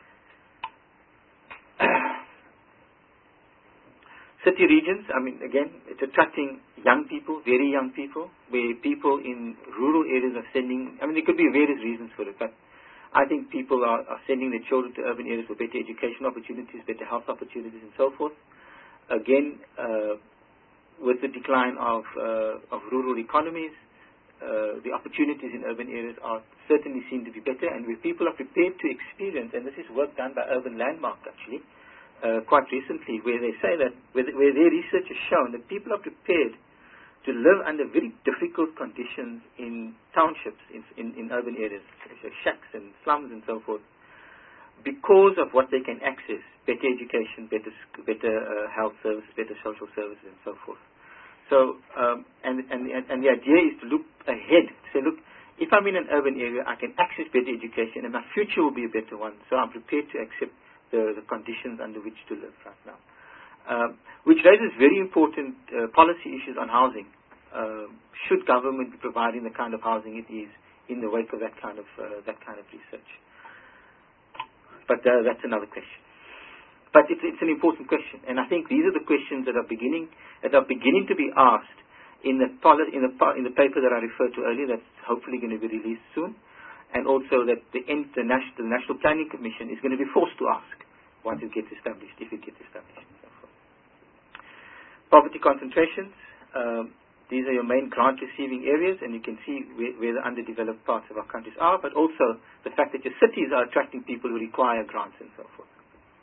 City regions, I mean, again, it's attracting young people, very young people, where people in rural areas are sending, I mean, there could be various reasons for it, but I think people are, are sending their children to urban areas for better education opportunities, better health opportunities, and so forth. Again, uh, with the decline of, uh, of rural economies, uh, the opportunities in urban areas are certainly seen to be better, and where people are prepared to experience, and this is work done by Urban Landmark, actually, Uh, quite recently, where they say that, where, the, where their research has shown that people are prepared to live under very difficult conditions in townships, in, in, in urban areas, shacks and slums and so forth, because of what they can access, better education, better, better uh, health services, better social services and so forth. So, um, and, and, and the idea is to look ahead, to say, look, if I'm in an urban area, I can access better education and my future will be a better one, so I'm prepared to accept The, the conditions under which to live right now, uh, which raises very important uh, policy issues on housing. Uh, should government be providing the kind of housing it is in the wake of that kind of uh, that kind of research? But uh, that's another question. But it's, it's an important question, and I think these are the questions that are beginning that are beginning to be asked in the poli- in the in the paper that I referred to earlier. That's hopefully going to be released soon. And also that the, the, National, the National Planning Commission is going to be forced to ask once it gets established, if it gets established. Poverty concentrations. Um, these are your main grant-receiving areas, and you can see where, where the underdeveloped parts of our countries are, but also the fact that your cities are attracting people who require grants and so forth.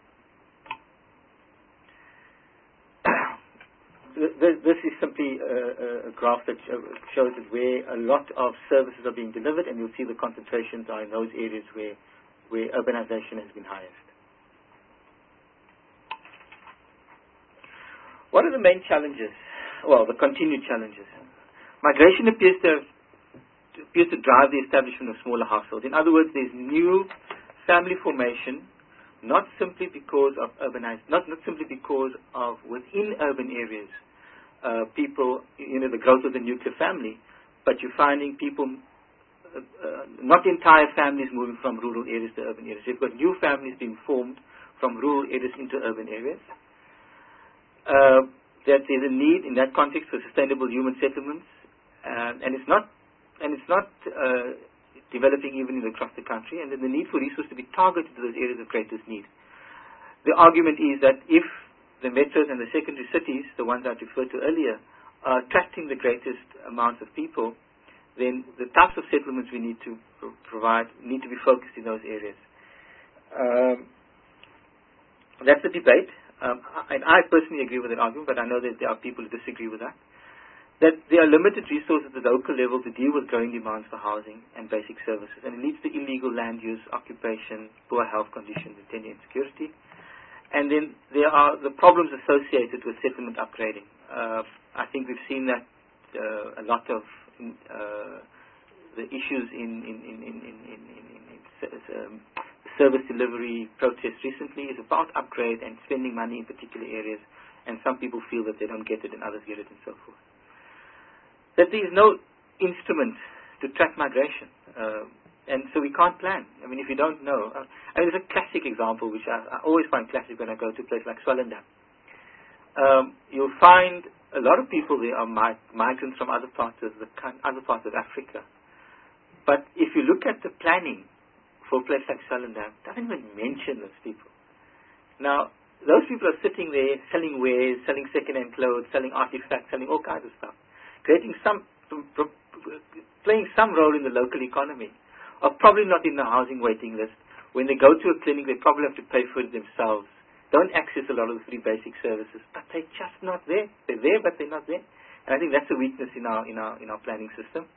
This is simply a, a graph that shows that where a lot of services are being delivered, and you'll see the concentrations are in those areas where, where urbanization has been highest. What are the main challenges? Well, the continued challenges. Migration appears to have, appears to drive the establishment of smaller households. In other words, there's new family formation, not simply because of urbanized, not, not simply because of within urban areas, uh, people, you know, the growth of the nuclear family, but you're finding people, uh, uh, not entire families moving from rural areas to urban areas. You've got new families being formed from rural areas into urban areas. Uh, that there's a need in that context for sustainable human settlements, uh, and it's not, and it's not uh, developing even across the country, and then the need for resources to be targeted to those areas of greatest need. The argument is that if the metros and the secondary cities, the ones I referred to earlier, are attracting the greatest amounts of people, then the types of settlements we need to pro provide need to be focused in those areas. Um, that's the debate. Um, and I personally agree with that argument, but I know that there are people who disagree with that. That there are limited resources at the local level to deal with growing demands for housing and basic services, and it leads to illegal land use, occupation, poor health conditions, and tenure insecurity. And then there are the problems associated with settlement upgrading. Uh, I think we've seen that uh, a lot of uh, the issues in in in in in, in, in, in, in um, service delivery protests recently is about upgrade and spending money in particular areas, and some people feel that they don't get it and others get it and so forth. That there is no instrument to track migration, uh, and so we can't plan. I mean, if you don't know, uh, I mean, there's a classic example which I, I always find classic when I go to a place like Swellendam. Um, you'll find a lot of people there are mi migrants from other parts of the other parts of Africa, but if you look at the planning for a place like Swellendam, it doesn't even mention those people. Now, those people are sitting there selling wares, selling second-hand clothes, selling artifacts, selling all kinds of stuff, creating some, playing some role in the local economy, are probably not in the housing waiting list. When they go to a clinic, they probably have to pay for it themselves, don't access a lot of the free basic services, but they're just not there. They're there, but they're not there. And I think that's a weakness in our, in our, in our planning system.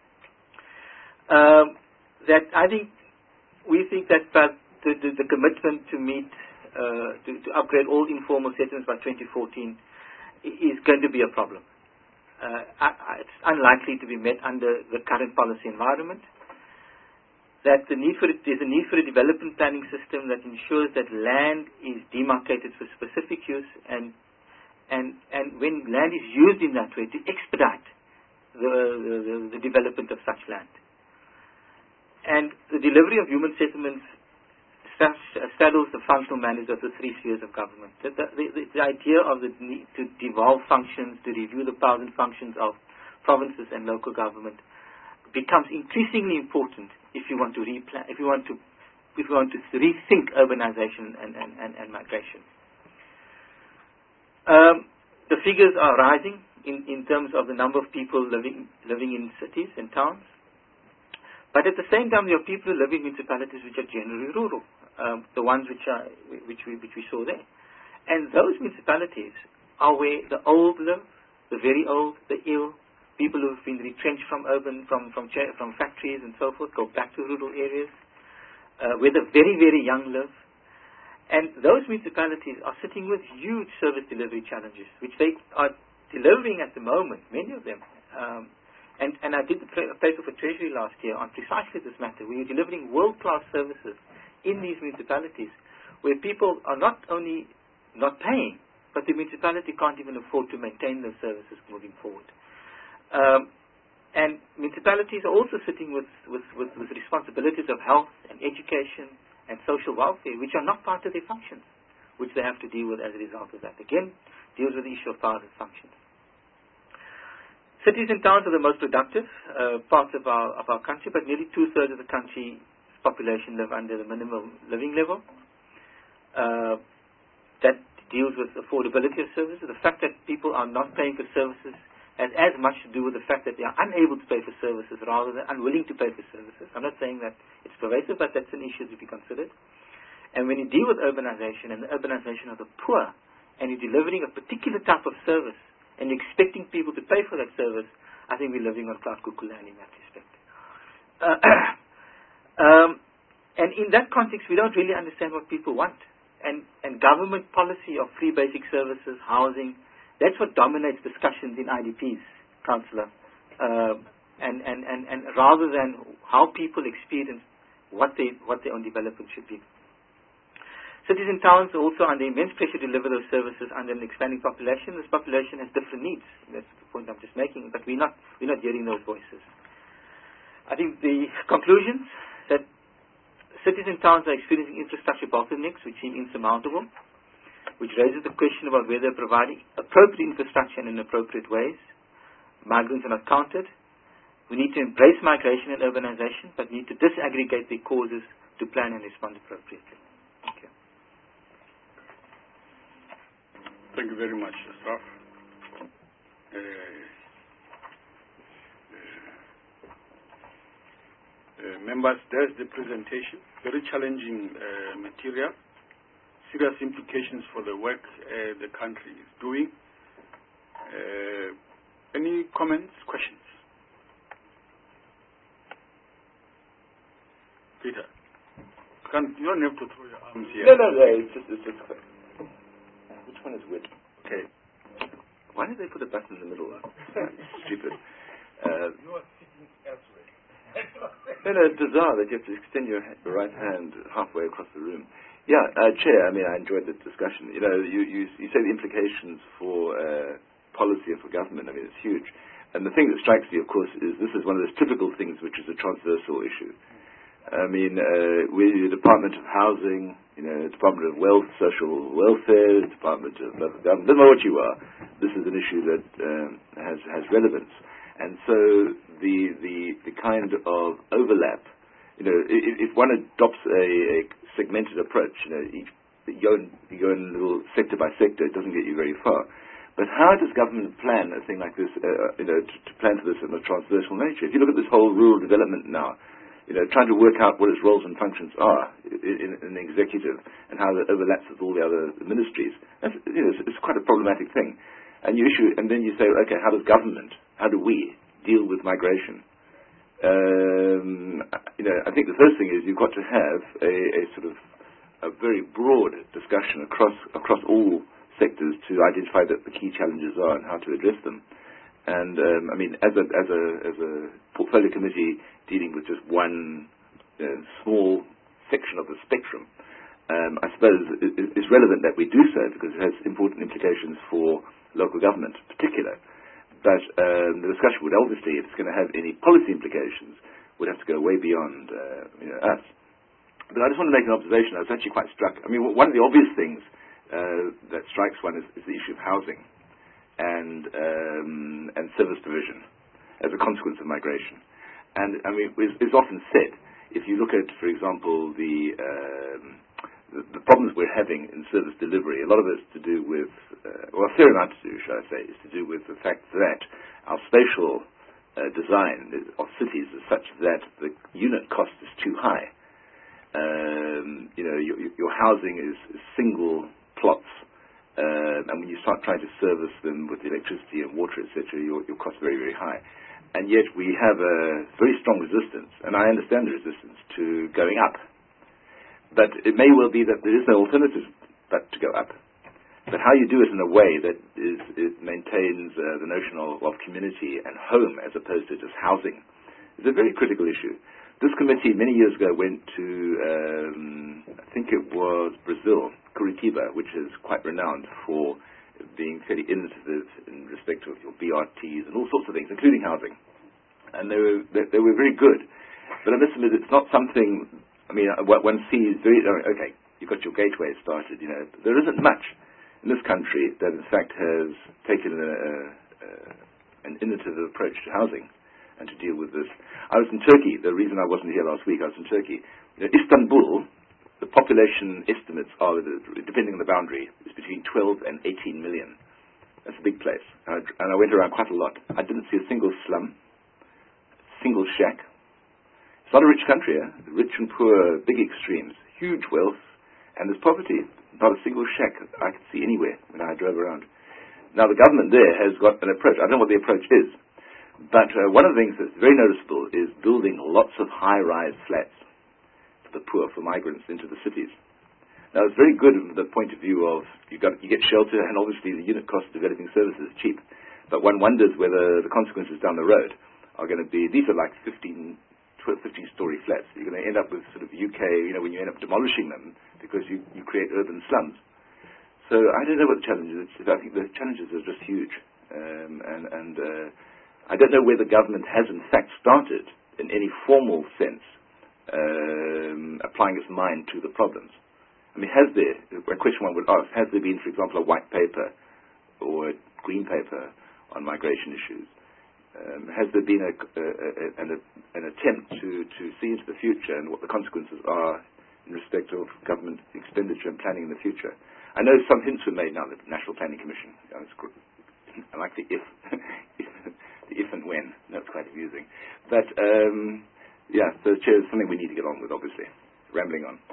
Um, that I think, we think that uh, the, the, the commitment to meet, uh, to, to upgrade all informal settlements by twenty fourteen is going to be a problem. Uh, I, I, it's unlikely to be met under the current policy environment. That the need for it, there's a need for a development planning system that ensures that land is demarcated for specific use, and and and when land is used in that way, to expedite the, the, the development of such land. And the delivery of human settlements saddles the functional managers of the three spheres of government. The, the, the, the idea of the need to devolve functions, to review the powers and functions of provinces and local government becomes increasingly important if you want to replan, if you want to, if you want to rethink urbanization and, and, and, and migration. Um, the figures are rising in, in terms of the number of people living living in cities and towns. But at the same time, there are people who live in municipalities which are generally rural, um, the ones which are which we which we saw there, and those municipalities are where the old live, the very old, the ill, people who have been retrenched from urban, from from from factories and so forth, go back to rural areas, uh, where the very very young live, and those municipalities are sitting with huge service delivery challenges, which they are delivering at the moment, many of them. Um, And, and I did the paper for Treasury last year on precisely this matter. We are delivering world-class services in these municipalities where people are not only not paying, but the municipality can't even afford to maintain those services moving forward. Um, and municipalities are also sitting with, with, with, with responsibilities of health and education and social welfare, which are not part of their functions, which they have to deal with as a result of that. Again, deals with the issue of powers and functions. Cities and towns are the most productive uh, parts of our of our country, but nearly two-thirds of the country's population live under the minimum living level. Uh, that deals with affordability of services. The fact that people are not paying for services has as much to do with the fact that they are unable to pay for services rather than unwilling to pay for services. I'm not saying that it's pervasive, but that's an issue to be considered. And when you deal with urbanization and the urbanization of the poor, and you're delivering a particular type of service, and you're expecting people to pay for that service, I think we're living on cloud cuckoo land in that respect. Uh, um, and in that context, we don't really understand what people want. And, and government policy of free basic services, housing, that's what dominates discussions in I D Ps, Councillor. Uh, and, and, and, and rather than how people experience what, they, what their own development should be. Cities and towns are also under immense pressure to deliver those services under an expanding population. This population has different needs. That's the point I'm just making, but we're not, we're not hearing those voices. I think the conclusions that cities and towns are experiencing infrastructure bottlenecks which seem insurmountable, which raises the question about whether providing appropriate infrastructure in appropriate ways. Migrants are not counted. We need to embrace migration and urbanization, but need to disaggregate their causes to plan and respond appropriately. Thank you. Thank you very much, Ashraf. Uh, uh, members, there's the presentation. Very challenging uh, material. Serious implications for the work uh, the country is doing. Uh, any comments, questions? Peter, can, you don't have to throw your arms here. No, no, no, it's just, it's just quick. Which one is which? Okay. Why did they put a button in the middle? Stupid. Uh, you are sitting elsewhere. No, no, it's bizarre that you have to extend your right hand halfway across the room. Yeah, uh, Chair, I mean, I enjoyed the discussion. You know, you, you, you say the implications for uh, policy and for government, I mean, it's huge. And the thing that strikes me, of course, is this is one of those typical things which is a transversal issue. I mean, uh, we're the Department of Housing, you know, Department of Wealth, Social Welfare, Department of Government, doesn't know what you are. This is an issue that um, has, has relevance. And so the, the, the kind of overlap, you know, if, if one adopts a, a segmented approach, you know, each, you go in, you go in a little sector by sector, it doesn't get you very far. But how does government plan a thing like this, uh, you know, to, to plan for this in a transversal nature? If you look at this whole rural development now, you know, trying to work out what its roles and functions are in, in, in the executive and how that overlaps with all the other ministries, that's, you know, it's, it's quite a problematic thing. And you issue, and then you say, okay, how does government, how do we deal with migration? Um, you know, I think the first thing is you've got to have a, a sort of a very broad discussion across across all sectors to identify that the key challenges are and how to address them. And um, I mean, as a as a as a portfolio committee dealing with just one uh, small section of the spectrum, um, I suppose it, it's relevant that we do so because it has important implications for local government, in particular. But um, the discussion would obviously, if it's going to have any policy implications, would have to go way beyond uh, you know, us. But I just want to make an observation. I was actually quite struck. I mean, one of the obvious things uh, that strikes one is, is the issue of housing and um, and service provision as a consequence of migration. And I mean, it's, it's often said, if you look at, for example, the um, The, the problems we're having in service delivery, a lot of it's to do with, uh, well, a fair amount to do, shall I say, is to do with the fact that our spatial uh, design of cities is such that the unit cost is too high. Um, you know, your, your housing is, is single plots, uh, and when you start trying to service them with electricity and water, et cetera, your, your cost is very, very high. And yet we have a very strong resistance, and I understand the resistance to going up. But it may well be that there is no alternative but to go up. But how you do it in a way that is, it maintains uh, the notion of, of community and home as opposed to just housing is a very critical issue. This committee many years ago went to, um, I think it was Brazil, Curitiba, which is quite renowned for being fairly innovative in respect of your B R Ts and all sorts of things, including housing. And they were, they, they were very good. But I must admit, it's not something... I mean, one sees very, okay, you've got your gateway started, you know. There isn't much in this country that, in fact, has taken a, a, an innovative approach to housing and to deal with this. I was in Turkey. The reason I wasn't here last week, I was in Turkey. You know, Istanbul, the population estimates are, depending on the boundary, is between twelve and eighteen million. That's a big place. And I, and I went around quite a lot. I didn't see a single slum, single shack. It's not a rich country, eh? Rich and poor, big extremes, huge wealth, and there's poverty. Not a single shack I could see anywhere when I drove around. Now, the government there has got an approach. I don't know what the approach is, but uh, one of the things that's very noticeable is building lots of high-rise flats for the poor, for migrants into the cities. Now, it's very good from the point of view of you got you get shelter, and obviously the unit cost of developing services is cheap. But one wonders whether the consequences down the road are going to be, these are like fifteen, twelve, fifteen-story flats. You're going to end up with sort of U K, you know, when you end up demolishing them because you, you create urban slums. So I don't know what the challenge is. I think the challenges are just huge. Um, and and uh, I don't know where the government has in fact started, in any formal sense, um, applying its mind to the problems. I mean, has there, a question one would ask, has there been, for example, a white paper or a green paper on migration issues? Um, has there been a, a, a, an, a, an attempt to, to see into the future and what the consequences are in respect of government expenditure and planning in the future? I know some hints were made now, the National Planning Commission. You know, it's good. I like the if, the if and when. That's quite amusing. But, um, yeah, so Chair, it's something we need to get on with, obviously. Rambling on.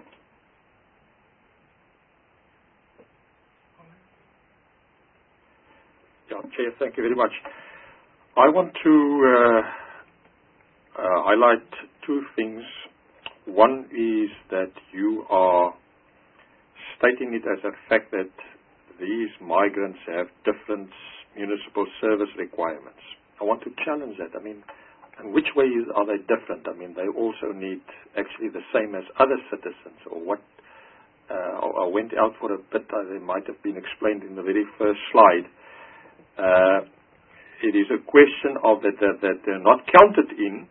Yeah, Chair, thank you very much. I want to uh, uh, highlight two things. One is that you are stating it as a fact that these migrants have different municipal service requirements. I want to challenge that. I mean, in which way is, are they different? I mean, they also need actually the same as other citizens, or what? Uh, I went out for a bit. Uh, they might have been explained in the very first slide. Uh, it is a question of that, that, that they're not counted in,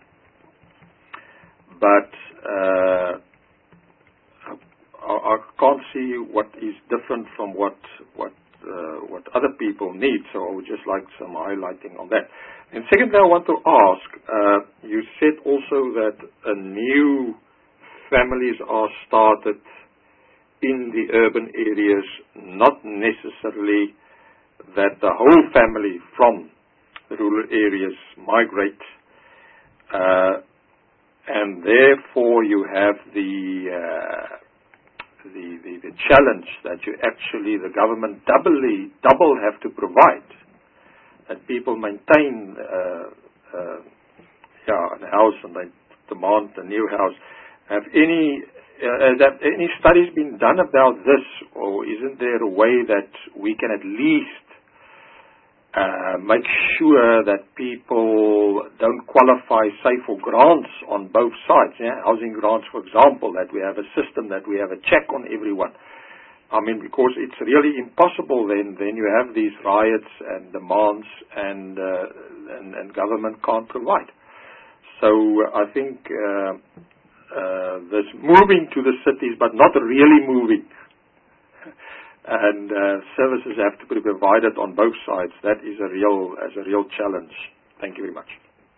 but uh, I, I can't see what is different from what what uh, what other people need. So I would just like some highlighting on that. And secondly, I want to ask, uh, you said also that a new families are started in the urban areas, not necessarily that the whole family from the rural areas migrate, uh, and therefore you have the, uh, the, the the challenge that you actually, the government doubly double have to provide, that people maintain uh, uh, yeah, a house and they demand a new house. Have any uh, that any studies been done about this, or isn't there a way that we can at least Uh, make sure that people don't qualify, say, for grants on both sides, yeah? Housing grants, for example, that we have a system, that we have a check on everyone. I mean, because it's really impossible then, then you have these riots and demands and, uh, and, and government can't provide. So uh, I think uh, uh, there's moving to the cities, but not really moving. And uh, services have to be provided on both sides. That is a real, as a real challenge. Thank you very much.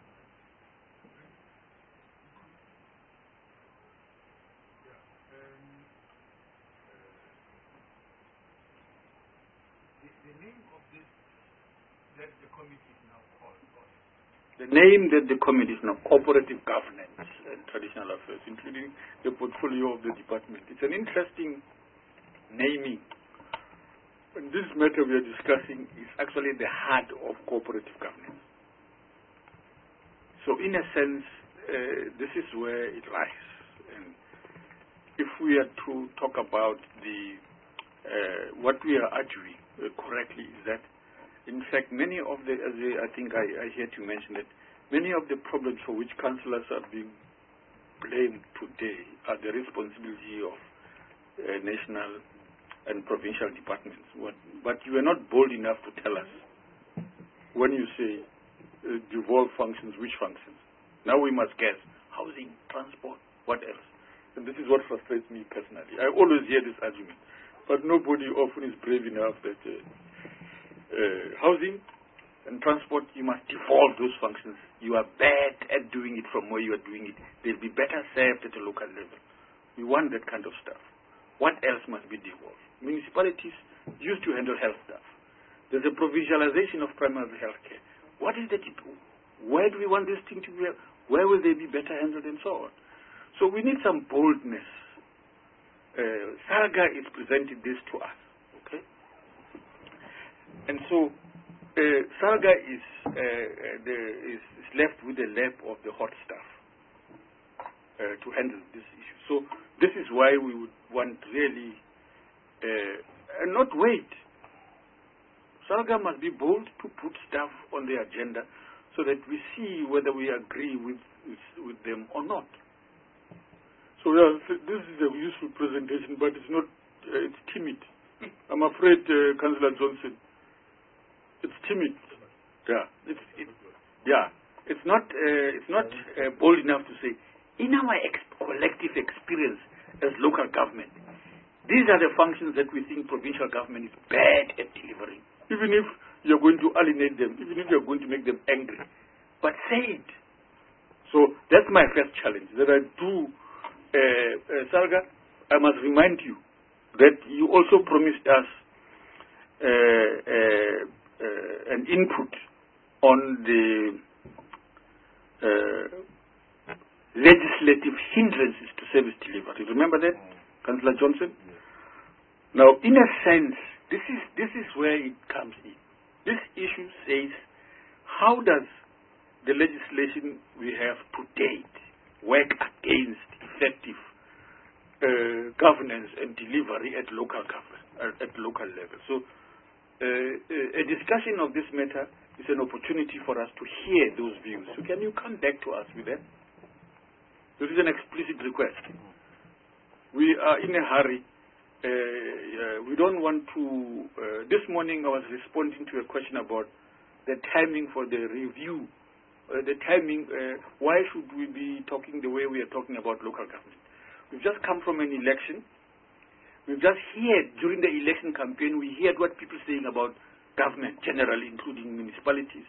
The name that the committee is now Cooperative Governance and Traditional Affairs, including the portfolio of the department. It's an interesting naming. And this matter we are discussing is actually the heart of cooperative governance. So in a sense, uh, this is where it lies. And if we are to talk about the uh, what we are arguing uh, correctly is that, in fact, many of the, as I think I, I heard you mention that, many of the problems for which councillors are being blamed today are the responsibility of uh, national and provincial departments. But you are not bold enough to tell us when you say uh, devolve functions, which functions. Now we must guess. Housing, transport, what else? And this is what frustrates me personally. I always hear this argument, but nobody often is brave enough that uh, uh, housing and transport, you must devolve those functions. You are bad at doing it from where you are doing it. They'll be better served at a local level. We want that kind of stuff. What else must be devolved? Municipalities used to handle health stuff. There's a provincialization of primary health care. What is that? It, where do we want this thing to be? Where will they be better handled and so on? So we need some boldness. Uh, SALGA is presenting this to us, okay? And so uh, SALGA is, uh, the, is, is left with the lap of the hot staff uh, to handle this issue. So this is why we would want really, uh, and not wait. SALGA must be bold to put stuff on the agenda so that we see whether we agree with, with, with them or not. So yeah, this is a useful presentation, but it's not, uh, it's timid. I'm afraid, uh, Councillor Johnson, it's timid. Yeah, it's, it, yeah, it's not, uh, it's not uh, bold enough to say, in our ex collective experience as local government, these are the functions that we think provincial government is bad at delivering. Even if you're going to alienate them, even if you're going to make them angry, but say it. So that's my first challenge, that I do. Uh, uh, SALGA, I must remind you that you also promised us uh, uh, uh, an input on the uh, legislative hindrances to service delivery. Remember that, Councillor Johnson? Now, in a sense, this is this is where it comes in. This issue says, how does the legislation we have to date work against effective uh, governance and delivery at local government, uh, at local level. So uh, a discussion of this matter is an opportunity for us to hear those views. So can you come back to us with that? This is an explicit request. We are in a hurry. Uh, uh, we don't want to... Uh, this morning I was responding to a question about the timing for the review. Uh, the timing, uh, why should we be talking the way we are talking about local government? We've just come from an election. We've just heard, during the election campaign, we heard what people are saying about government generally, including municipalities.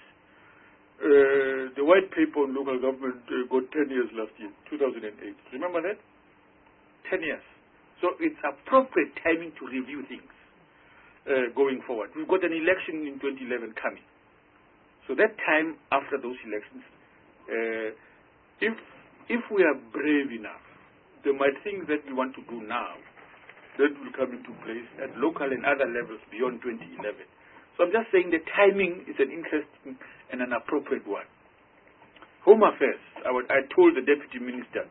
Uh, the white paper on local government uh, got ten years last year, two thousand eight. Remember that? ten years. So it's appropriate timing to review things uh, going forward. We've got an election in twenty eleven coming. So that time after those elections, uh, if if we are brave enough, they might think that we want to do now, that will come into place at local and other levels beyond twenty eleven. So I'm just saying the timing is an interesting and an appropriate one. Home Affairs, I, would, I told the Deputy Minister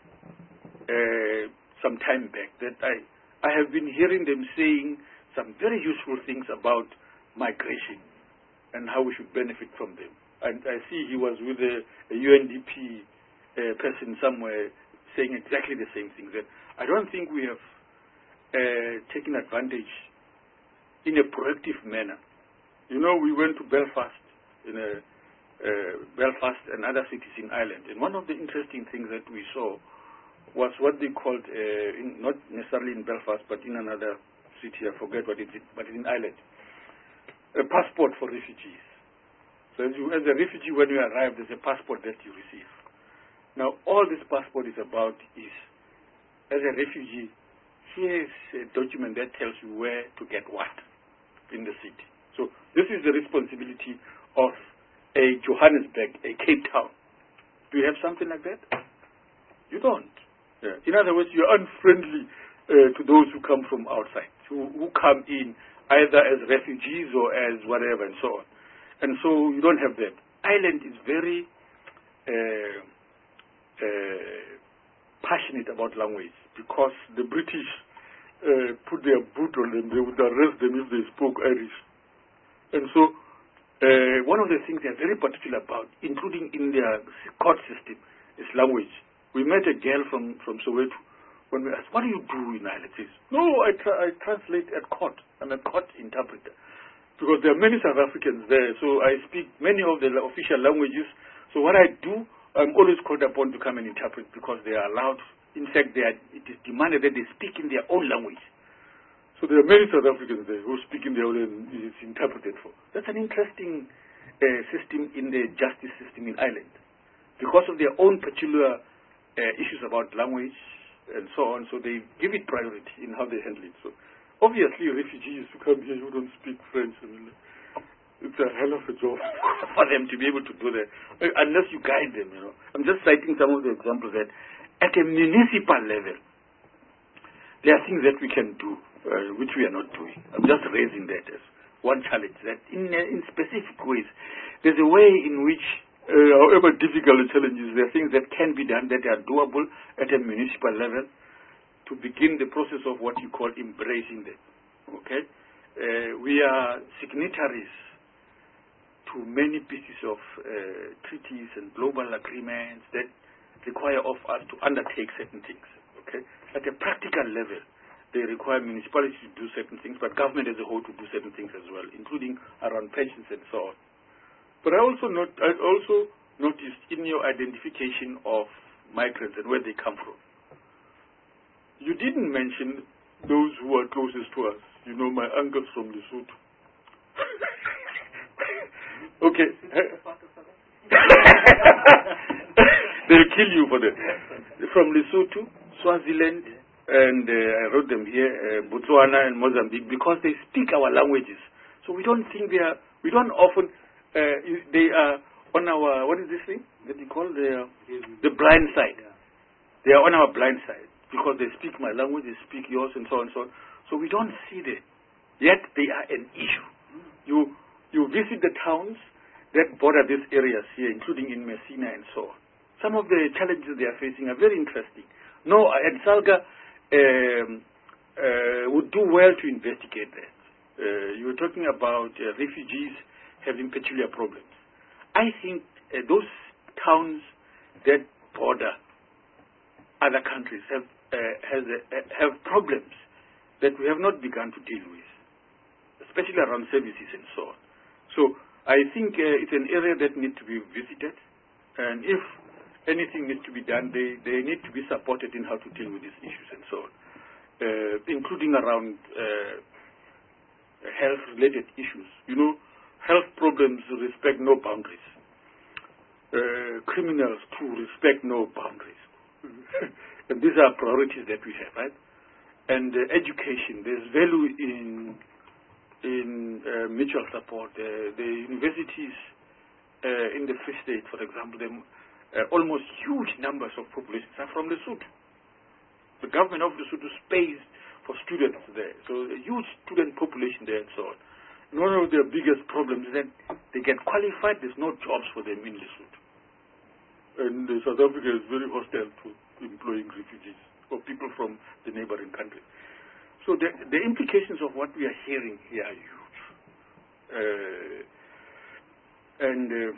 uh, some time back that I, I have been hearing them saying some very useful things about migration and how we should benefit from them. And I see he was with a, a U N D P uh, person somewhere saying exactly the same thing. That I don't think we have uh, taken advantage in a proactive manner. You know, we went to Belfast, in a, uh, Belfast and other cities in Ireland, and one of the interesting things that we saw was what they called, uh, in, not necessarily in Belfast, but in another city, I forget what it is, but in Ireland, a passport for refugees. So as, you, as a refugee, when you arrive, there's a passport that you receive. Now, all this passport is about is, as a refugee, here's a document that tells you where to get what in the city. So this is the responsibility of a Johannesburg, a Cape Town. Do you have something like that? You don't. Yeah. In other words, you're unfriendly uh, to those who come from outside, who, who come in either as refugees or as whatever and so on. And so you don't have that. Ireland is very uh, uh, passionate about language because the British uh, put their boot on them. They would arrest them if they spoke Irish. And so uh, one of the things they're very particular about, including in their court system, is language. We met a girl from, from Soweto. When we asked, what do you do in Ireland? She says, no, I, tra I translate at court. I'm a court interpreter. Because there are many South Africans there, so I speak many of the official languages. So what I do, I'm always called upon to come and interpret because they are allowed. In fact, they are, it is demanded that they speak in their own language. So there are many South Africans there who speak in their own and it's interpreted for. That's an interesting uh, system in the justice system in Ireland. Because of their own peculiar uh, issues about language, and so on, so they give it priority in how they handle it. So obviously refugees who come here who don't speak French, and it's a hell of a job for them to be able to do that, unless you guide them, you know. I'm just citing some of the examples that at a municipal level, there are things that we can do, uh, which we are not doing. I'm just raising that as one challenge, that in, uh, in specific ways, there's a way in which, uh, however difficult the challenges, there are things that can be done that are doable at a municipal level to begin the process of what you call embracing them, okay? Uh, we are signatories to many pieces of uh, treaties and global agreements that require of us to undertake certain things, okay? At a practical level, they require municipalities to do certain things, but government as a whole to do certain things as well, including around pensions and so on. But I also, not, I also noticed in your identification of migrants and where they come from, you didn't mention those who are closest to us. You know, my uncles from Lesotho. Okay. They'll kill you for that. From Lesotho, Swaziland, and uh, I wrote them here, uh, Botswana and Mozambique, because they speak our languages. So we don't think they are, we don't often, uh, they are on our, what is this thing that you call the, the blind side. They are on our blind side because they speak my language, they speak yours, and so on and so on. So we don't see them. Yet they are an issue. You, you visit the towns that border these areas here, including in Messina and so on. Some of the challenges they are facing are very interesting. No, and Salga um, uh, would do well to investigate that. Uh, you were talking about uh, refugees having peculiar problems. I think uh, those towns that border other countries have uh, has uh, have problems that we have not begun to deal with, especially around services and so on. So I think uh, it's an area that needs to be visited, and if anything needs to be done, they, they need to be supported in how to deal with these issues and so on, uh, including around uh, health-related issues. You know, health problems respect no boundaries. Uh, criminals, too, respect no boundaries. And these are priorities that we have, right? And uh, education, there's value in in uh, mutual support. Uh, the universities uh, in the Free State, for example, they, uh, almost huge numbers of populations are from Lesotho. The government of Lesotho pays for students there, so a huge student population there and so on. And one of their biggest problems is that they get qualified, there's no jobs for them in Lesotho. And uh, South Africa is very hostile to employing refugees or people from the neighboring countries. So the, the implications of what we are hearing here are huge. Uh, and uh,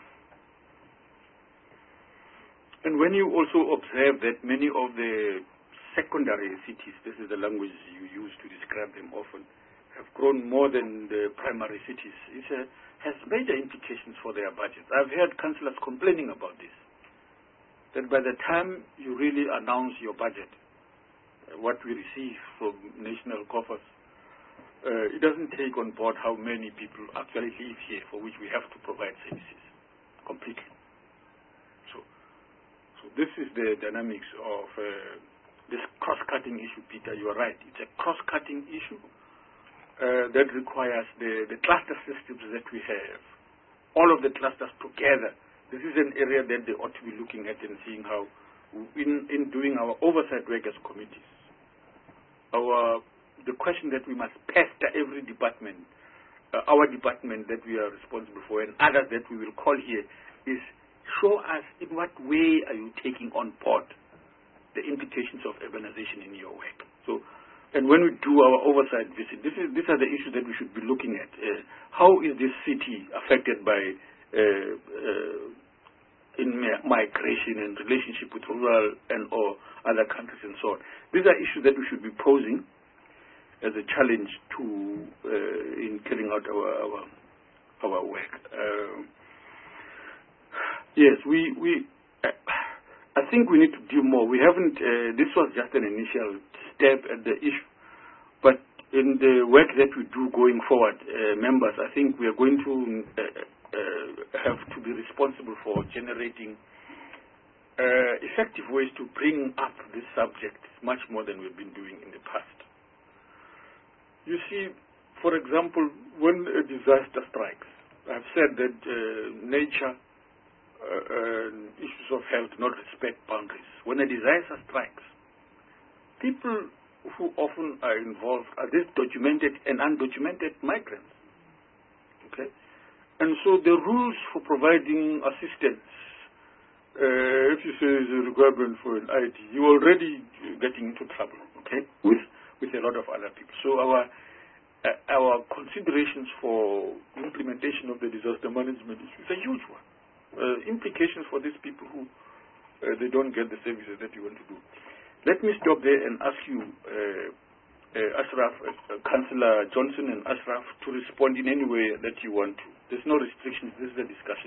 and when you also observe that many of the secondary cities, this is the language you use to describe them often, have grown more than the primary cities, it uh, has major implications for their budgets. I've heard councillors complaining about this, that by the time you really announce your budget, what we receive from national coffers, uh, it doesn't take on board how many people actually live here for which we have to provide services completely. So, so this is the dynamics of uh, this cross-cutting issue, Peter. You are right. It's a cross-cutting issue uh, that requires the, the cluster systems that we have, all of the clusters together. This is an area that they ought to be looking at and seeing how, in, in doing our oversight work as committees, our the question that we must pester every department, uh, our department that we are responsible for, and others that we will call here, is show us in what way are you taking on board the implications of urbanization in your work. So, and when we do our oversight visit, this is, these are the issues that we should be looking at. Uh, how is this city affected by uh, uh, in migration and relationship with rural and or other countries and so on. These are issues that we should be posing as a challenge to uh, in carrying out our our, our work. Uh, yes, we we. Uh, I think we need to do more. We haven't. Uh, this was just an initial step at the issue, but in the work that we do going forward, uh, members, I think we are going to. Uh, Uh, have to be responsible for generating uh, effective ways to bring up this subject much more than we've been doing in the past. You see, for example, when a disaster strikes, I've said that uh, nature, uh, uh, issues of health, not respect boundaries. When a disaster strikes, people who often are involved are these documented and undocumented migrants. Okay? And so the rules for providing assistance, uh, if you say there's a requirement for an I D, you're already getting into trouble, okay, with, with a lot of other people. So our uh, our considerations for implementation of the disaster management issue is a huge one. Uh, implications for these people who uh, they don't get the services that you want to do. Let me stop there and ask you, uh, uh, Ashraf, uh, uh, Councillor Johnson and Ashraf, to respond in any way that you want to. There's no restrictions. This is a discussion.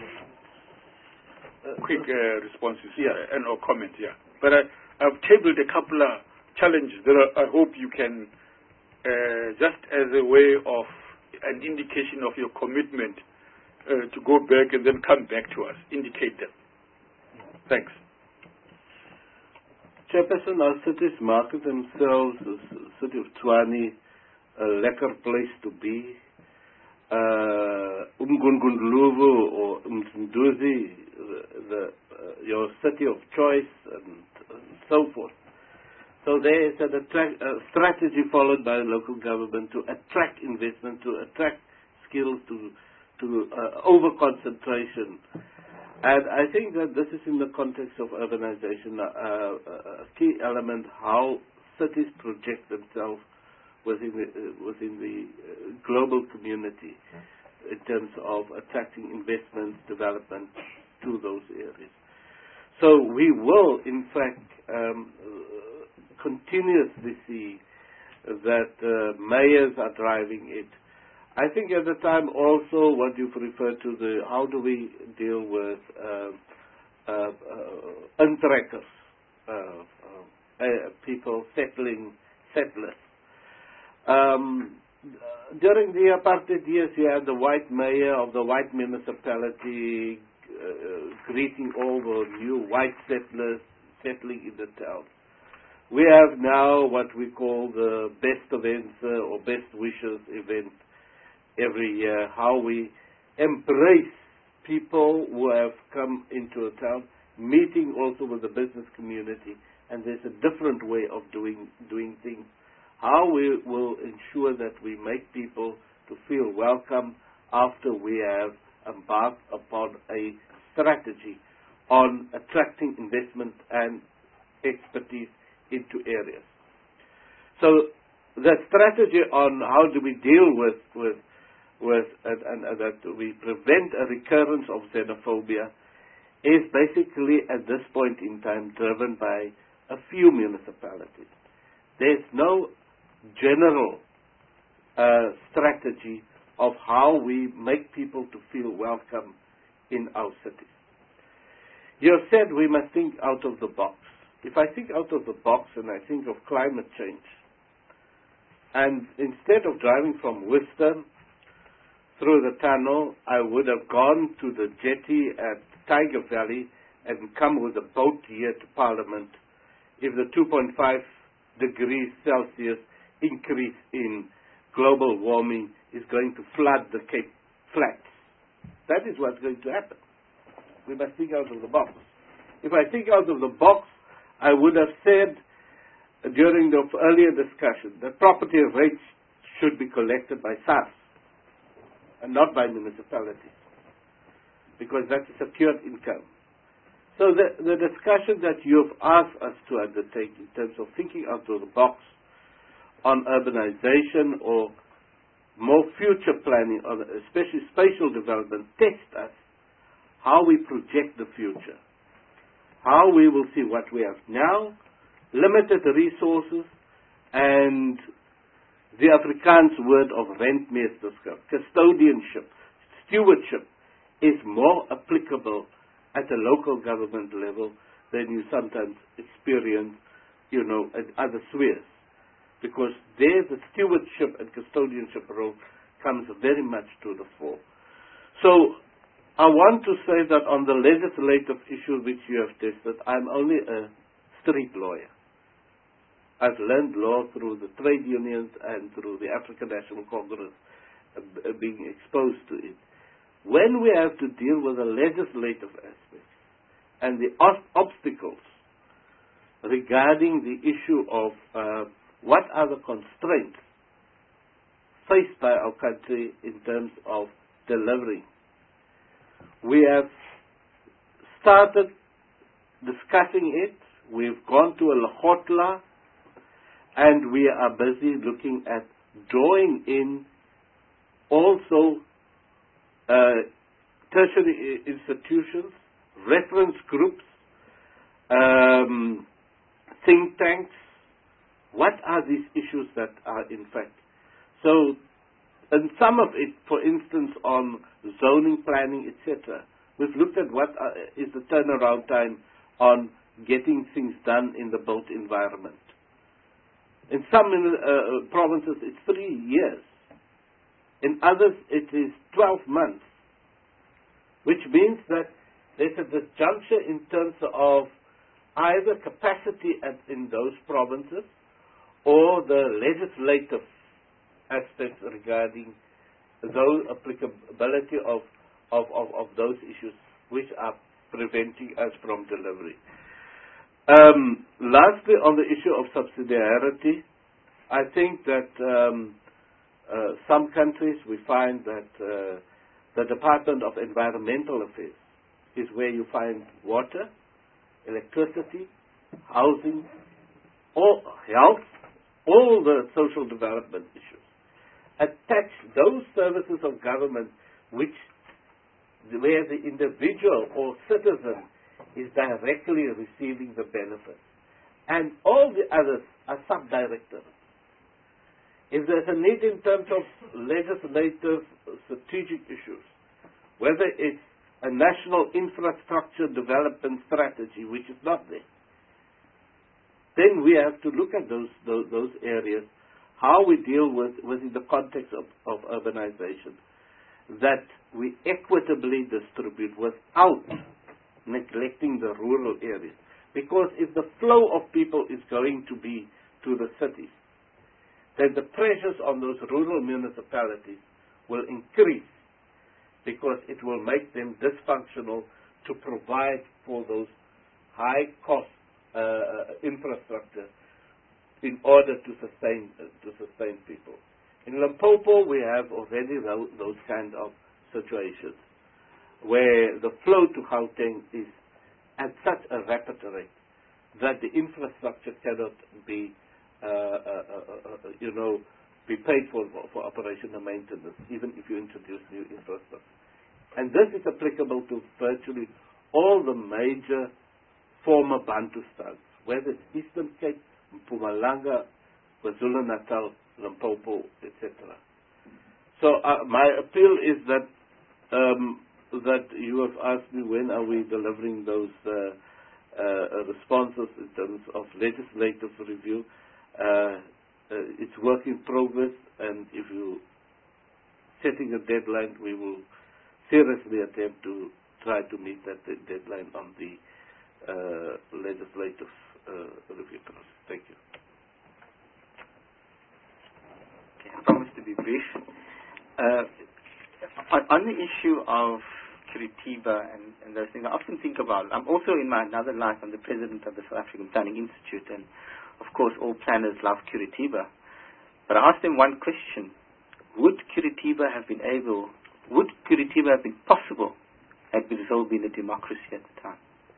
Uh, Quick uh, responses yeah. uh, and or comments, yeah. But I, I've tabled a couple of challenges that I, I hope you can, uh, just as a way of an indication of your commitment uh, to go back and then come back to us, indicate them. Thanks. Chairperson, our cities market themselves as the city of Tshwane, a lekker place to be. Uh, Umgungundlovu or Umzinduzi, the, the, uh, your city of choice, and, and so forth. So there is an attract, uh, strategy followed by the local government to attract investment, to attract skills, to, to uh, over-concentration. And I think that this is in the context of urbanization, uh, a key element, how cities project themselves within the, uh, within the uh, global community in terms of attracting investments, development to those areas. So we will, in fact, um, uh, continuously see that uh, mayors are driving it. I think at the time also what you've referred to, the how do we deal with uh, uh, uh, untrackers, uh, uh, uh, people settling, settlers. Um, during the apartheid years, you had the white mayor of the white municipality uh, greeting all the new white settlers settling in the town. We have now what we call the best events uh, or best wishes event every year, how we embrace people who have come into a town, meeting also with the business community, and there's a different way of doing doing things. How we will ensure that we make people to feel welcome after we have embarked upon a strategy on attracting investment and expertise into areas. So the strategy on how do we deal with with with and, and, and that we prevent a recurrence of xenophobia is basically at this point in time driven by a few municipalities. There's no general uh, strategy of how we make people to feel welcome in our cities. You have said we must think out of the box. If I think out of the box and I think of climate change, and instead of driving from Worcester through the tunnel, I would have gone to the jetty at Tiger Valley and come with a boat here to Parliament if the two point five degrees Celsius increase in global warming is going to flood the Cape Flats. That is what's going to happen. We must think out of the box. If I think out of the box, I would have said during the earlier discussion that property rates should be collected by SARS and not by municipalities, because that's a secured income. So the, the discussion that you've asked us to undertake in terms of thinking out of the box on urbanization or more future planning, on especially spatial development, test us how we project the future, how we will see what we have now, limited resources, and the Afrikaans word of rentmeesterskap, custodianship, stewardship, is more applicable at the local government level than you sometimes experience, you know, at other spheres. Because there the stewardship and custodianship role comes very much to the fore. So I want to say that on the legislative issue which you have tested, I'm only a street lawyer. I've learned law through the trade unions and through the African National Congress uh, b- being exposed to it. When we have to deal with the legislative aspects and the ob- obstacles regarding the issue of uh, what are the constraints faced by our country in terms of delivering, we have started discussing it. We've gone to a Lahotla, and we are busy looking at drawing in also uh, tertiary institutions, reference groups, um, think tanks. What are these issues that are in fact? So, and some of it, for instance, on zoning planning, et cetera, we've looked at what are, is the turnaround time on getting things done in the built environment. In some uh, provinces, it's three years. In others, it is twelve months, which means that there's a disjuncture in terms of either capacity at, in those provinces or the legislative aspects regarding those applicability of, of, of, of those issues which are preventing us from delivery. Um, lastly, on the issue of subsidiarity, I think that um, uh, some countries we find that uh, the Department of Environmental Affairs is where you find water, electricity, housing, all, health, all the social development issues. Attach those services of government which where the individual or citizen is directly receiving the benefit. And all the others are sub-directors. If there's a need in terms of legislative strategic issues, whether it's a national infrastructure development strategy, which is not there, then we have to look at those, those, those areas, how we deal with within the context of, of urbanization, that we equitably distribute without neglecting the rural areas. Because if the flow of people is going to be to the cities, then the pressures on those rural municipalities will increase, because it will make them dysfunctional to provide for those high-cost uh, infrastructure in order to sustain uh, to sustain people. In Limpopo, we have already those, those kind of situations where the flow to Gauteng is at such a rapid rate that the infrastructure cannot be, uh, uh, uh, uh, you know, be paid for for operation and maintenance, even if you introduce new infrastructure. And this is applicable to virtually all the major former Bantustans, whether it's Eastern Cape, Mpumalanga, KwaZulu-Natal, Limpopo, et cetera. So uh, my appeal is that um, that you have asked me when are we delivering those uh, uh, responses in terms of legislative review. Uh, uh, it's work in progress, and if you setting a deadline, we will seriously attempt to try to meet that deadline on the uh, legislative uh, review process. Thank you. Okay, I promise to be brief. Uh, on, on the issue of Curitiba and, and those things, I often think about, I'm also in my another life, I'm the president of the South African Planning Institute, and of course all planners love Curitiba. But I asked them one question: would Curitiba have been able, would Curitiba have been possible had Brazil been a democracy at the time?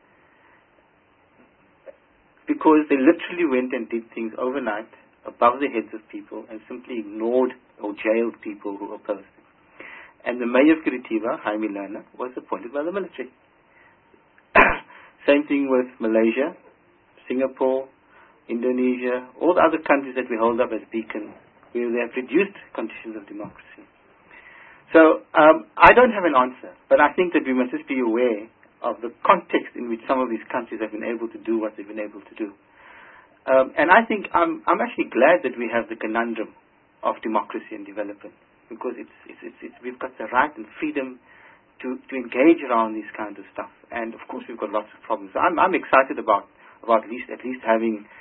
Because they literally went and did things overnight, above the heads of people, and simply ignored or jailed people who opposed them. And the mayor of Curitiba, Jaime Lerner, was appointed by the military. Same thing with Malaysia, Singapore, Indonesia, all the other countries that we hold up as beacons, where they have reduced conditions of democracy. So um, I don't have an answer, but I think that we must just be aware of the context in which some of these countries have been able to do what they've been able to do. Um, and I think I'm, I'm actually glad that we have the conundrum of democracy and development, because it's, it's, it's, it's, we've got the right and freedom to, to engage around these kinds of stuff. And of course we've got lots of problems. So I'm, I'm excited about, about at least, at least having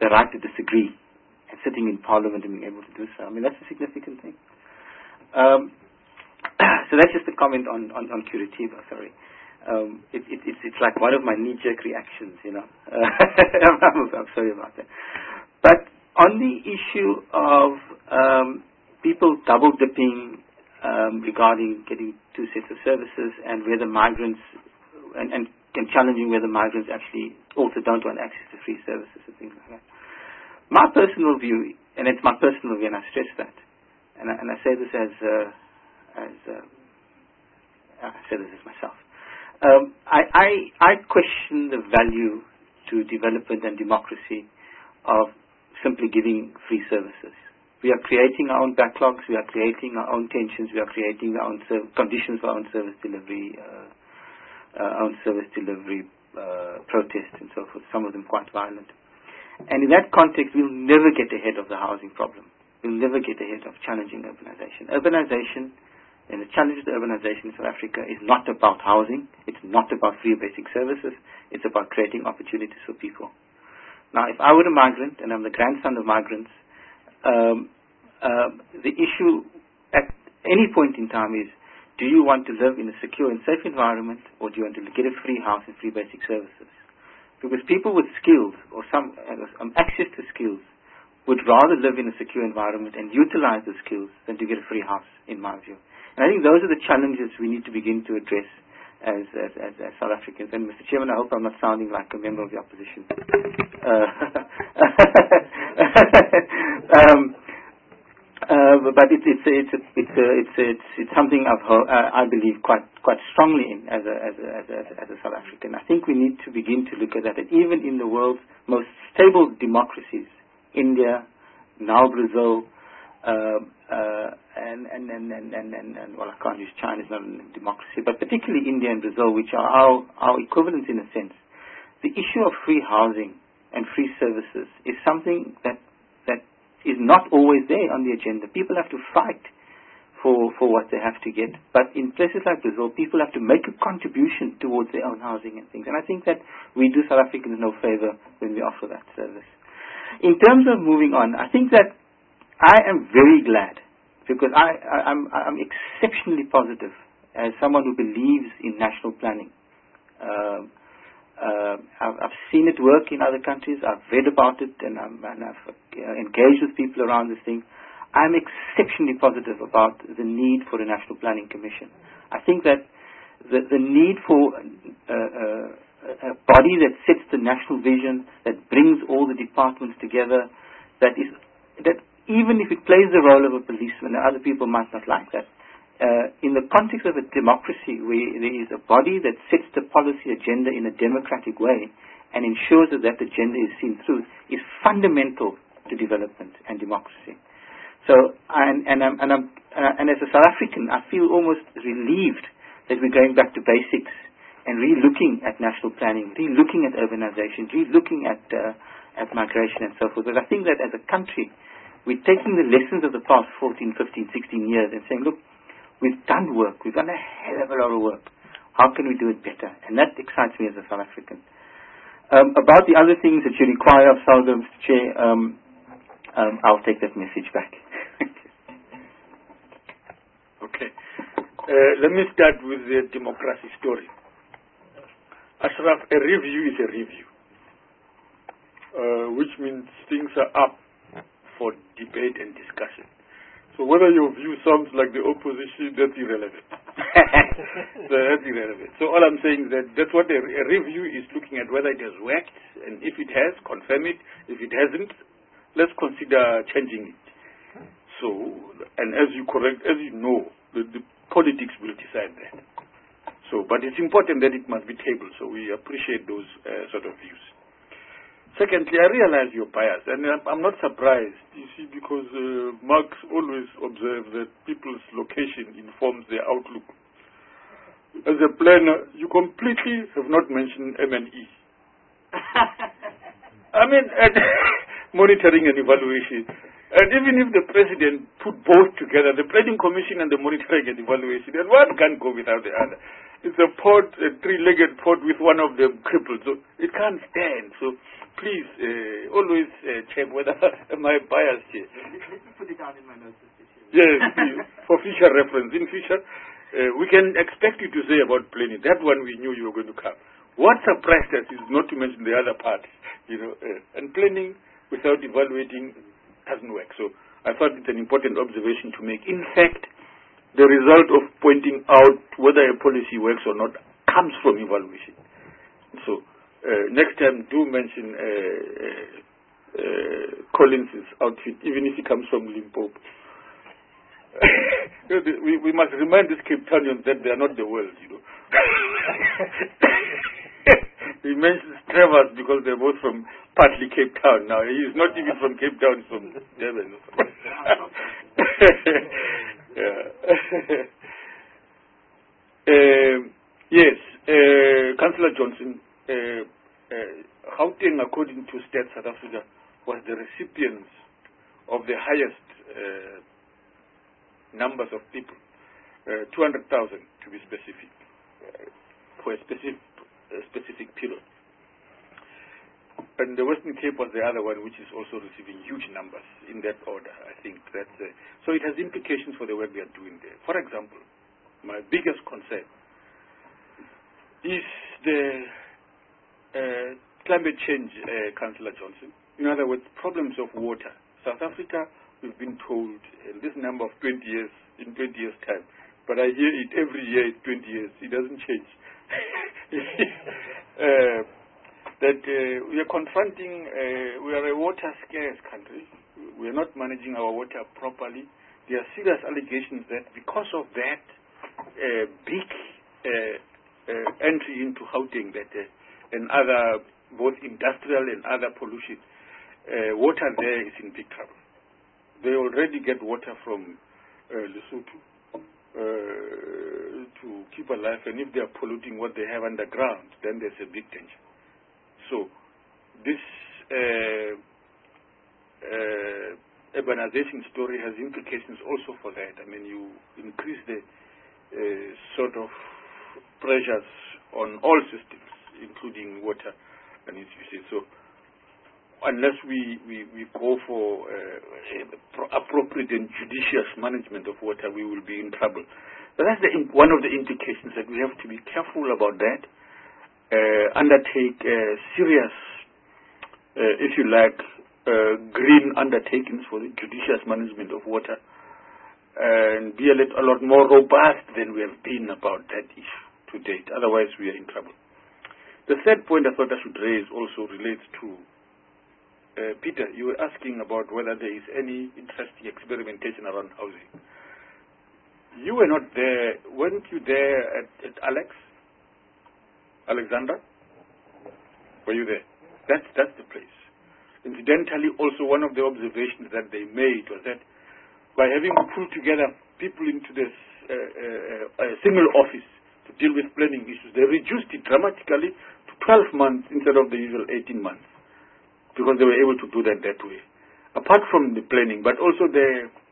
the right to disagree and sitting in Parliament and being able to do so. I mean, that's a significant thing. Um, so that's just a comment on, on, on Curitiba, sorry. Um, it, it, it's, it's like one of my knee-jerk reactions, you know. I'm, I'm sorry about that. But on the issue of um, people double-dipping um, regarding getting two sets of services and whether migrants, and, and, and challenging whether migrants actually also don't want access to free services and things like that. My personal view, and it's my personal view, and I stress that, and I, and I say this as, uh, as uh, I say this as myself. Um, I, I, I question the value to development and democracy of simply giving free services. We are creating our own backlogs, we are creating our own tensions, we are creating our own serv- conditions for our own service delivery, uh, uh, own service delivery uh, protests and so forth, some of them quite violent. And in that context, we'll never get ahead of the housing problem. We'll never get ahead of challenging urbanization. Urbanization and the challenge of the urbanization in South Africa is not about housing, it's not about free basic services, it's about creating opportunities for people. Now, if I were a migrant, and I'm the grandson of migrants, um, uh, the issue at any point in time is, do you want to live in a secure and safe environment, or do you want to get a free house and free basic services? Because people with skills, or some um, access to skills, would rather live in a secure environment and utilize the skills than to get a free house, in my view. And I think those are the challenges we need to begin to address as, as, as, as South Africans. And Mister Chairman, I hope I'm not sounding like a member of the opposition. Uh, um, uh, but it's it's it's it's it's it's, it's something I've ho- uh, I believe quite quite strongly in as a as a, as a as a South African. I think we need to begin to look at that. And even in the world's most stable democracies, India, now Brazil. Uh, uh, and, and, and, and, and, and, and, well, I can't use China, it's not a democracy, but particularly India and Brazil, which are our, our equivalents in a sense. The issue of free housing and free services is something that, that is not always there on the agenda. People have to fight for, for what they have to get. But in places like Brazil, people have to make a contribution towards their own housing and things. And I think that we do South Africans no favor when we offer that service. In terms of moving on, I think that I am very glad, because I, I, I'm, I'm exceptionally positive as someone who believes in national planning. Uh, uh, I've, I've seen it work in other countries. I've read about it, and, I'm, and I've uh, engaged with people around this thing. I'm exceptionally positive about the need for a national planning commission. I think that the, the need for uh, uh, a body that sets the national vision, that brings all the departments together, that is that. Even if it plays the role of a policeman, other people might not like that. Uh, in the context of a democracy, where there is a body that sets the policy agenda in a democratic way and ensures that that agenda is seen through, is fundamental to development and democracy. So, and and, I'm, and, I'm, uh, and as a South African, I feel almost relieved that we're going back to basics and re-looking at national planning, re-looking at urbanization, re-looking at uh, at migration and so forth. But I think that as a country, we're taking the lessons of the past fourteen, fifteen, sixteen years and saying, look, we've done work. We've done a hell of a lot of work. How can we do it better? And that excites me as a South African. Um, about the other things that you require of SALGA, Mister Chair, um, um, I'll take that message back. Okay. Uh, let me start with the democracy story. Ashraf, a review is a review, uh, which means things are up for debate and discussion. So whether your view sounds like the opposition, that's irrelevant. So that's irrelevant. So all I'm saying is that that's what a, a review is looking at, whether it has worked, and if it has, confirm it. If it hasn't, let's consider changing it. So, and as you correct, as you know, the, the politics will decide that. So, but it's important that it must be tabled, so we appreciate those uh, sort of views. Secondly, I realize your bias, and I'm not surprised, you see, because uh, Marx always observed that people's location informs their outlook. As a planner, you completely have not mentioned M and E. I mean, and monitoring and evaluation. And even if the president put both together, the planning commission and the monitoring and evaluation, and one can't go without the other. It's a pot, a three-legged pot with one of them crippled, so it can't stand. So please uh, always uh, check whether am I biased here. Let me put it down in my notes. Yes, please, for future reference. In future, uh, we can expect you to say about planning. That one we knew you were going to come. What surprised us is not to mention the other part. You know, uh, and planning without evaluating doesn't work. So I thought it's an important observation to make. In fact, the result of pointing out whether a policy works or not comes from evaluation. So uh, next time, do mention uh, uh, uh, Collins's outfit, even if he comes from Limpopo. we, we must remind these Cape Townians that they are not the world, you know. He mentions Travers because they're both from partly Cape Town. Now, he's not even from Cape Town, he's from Durban. Yeah. uh, yes, uh, Councillor Johnson, uh, uh, Gauteng, according to Stats South Africa, was the recipient of the highest uh, numbers of people, uh, two hundred thousand to be specific, uh, for a specific, a specific period. And the Western Cape was the other one, which is also receiving huge numbers in that order. I think that's uh, so. It has implications for the work we are doing there. For example, my biggest concern is the uh, climate change, uh, Councillor Johnson. In other words, problems of water. South Africa, we've been told uh, this number of twenty years in twenty years' time, but I hear it every year. It's twenty years. It doesn't change. uh, that uh, we are confronting, uh, we are a water-scarce country. We are not managing our water properly. There are serious allegations that because of that uh, big uh, uh, entry into Gauteng that, uh, and other, both industrial and other pollution, uh, water there is in big trouble. They already get water from uh, Lesotho uh, to keep alive, and if they are polluting what they have underground, then there's a big danger. So this uh, uh, urbanization story has implications also for that. I mean, you increase the uh, sort of pressures on all systems, including water and utilities. So unless we, we, we go for uh, appropriate and judicious management of water, we will be in trouble. But that's the, one of the implications, that we have to be careful about that. Uh, undertake uh, serious, uh, if you like, uh, green undertakings for the judicious management of water, and be a, little, a lot more robust than we have been about that issue to date. Otherwise, we are in trouble. The third point I thought I should raise also relates to, uh, Peter, you were asking about whether there is any interesting experimentation around housing. You were not there. Weren't you there at, at Alex? Alexander? Were you there? That's, that's the place. Incidentally, also one of the observations that they made was that by having pulled together people into this uh, uh, uh, single office to deal with planning issues, they reduced it dramatically to twelve months instead of the usual eighteen months, because they were able to do that that way. Apart from the planning, but also the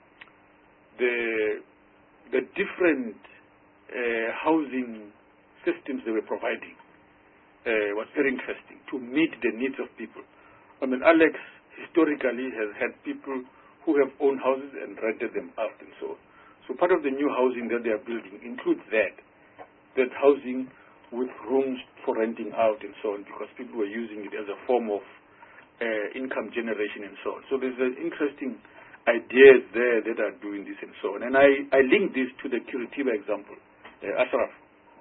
the the different uh, housing systems they were providing uh, was very interesting to meet the needs of people. I mean, Alex historically has had people who have owned houses and rented them out and so on. So part of the new housing that they are building includes that, that housing with rooms for renting out and so on, because people were using it as a form of uh, income generation and so on. So there's an interesting ideas there that are doing this and so on. And I, I link this to the Curitiba example. Uh, Ashraf.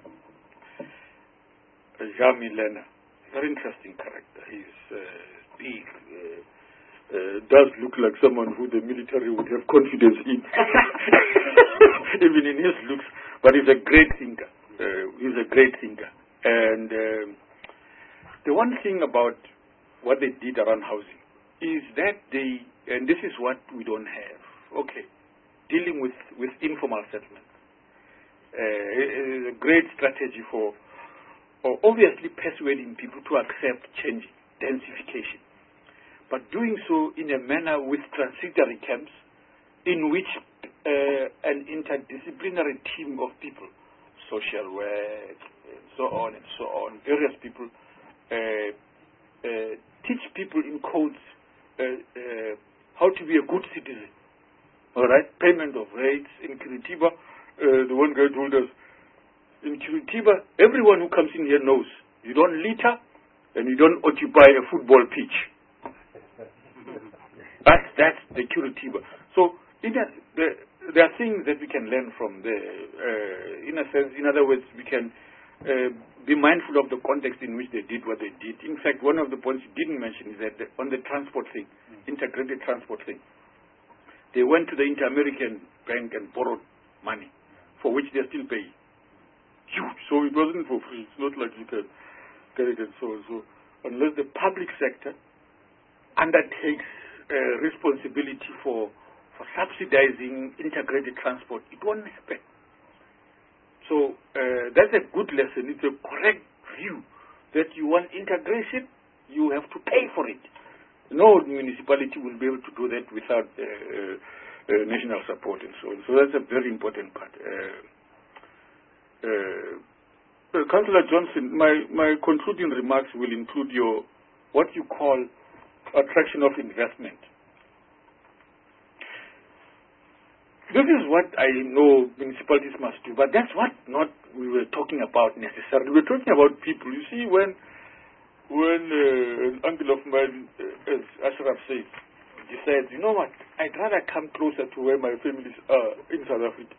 Jami Lena, very interesting character. He's uh, big, uh, uh, does look like someone who the military would have confidence in, even in his looks. But he's a great thinker. Uh, he's a great thinker. And um, the one thing about what they did around housing is that they, and this is what we don't have, okay, dealing with, with informal settlement. Uh, it is a great strategy for or obviously persuading people to accept change, densification, but doing so in a manner with transitory camps in which uh, an interdisciplinary team of people, social work, and so on and so on, various people uh, uh, teach people in codes uh, uh, how to be a good citizen. All right, payment of rates in Curitiba. Uh, the one guy told us, in Curitiba, everyone who comes in here knows you don't litter and you don't occupy a football pitch. that's, that's the Curitiba. So in a, the, there are things that we can learn from there. Uh, in a sense, in other words, we can uh, be mindful of the context in which they did what they did. In fact, one of the points you didn't mention is that the, on the transport thing, integrated transport thing, they went to the Inter-American Bank and borrowed money, for which they're still paying. Huge. So it wasn't for free. It's not like you can get it and so on. So unless the public sector undertakes uh, responsibility for, for subsidizing integrated transport, it won't happen. So uh, that's a good lesson. It's a correct view that you want integration, you have to pay for it. No municipality will be able to do that without uh, uh, national support and so on. So that's a very important part. Uh, uh, uh, Councillor Johnson, my, my concluding remarks will include your what you call attraction of investment. This is what I know municipalities must do, but that's what not we were talking about necessarily. We're talking about people. You see, when when uh, an uncle of mine, uh, as Ashraf says, decides, you know what, I'd rather come closer to where my families are in South Africa.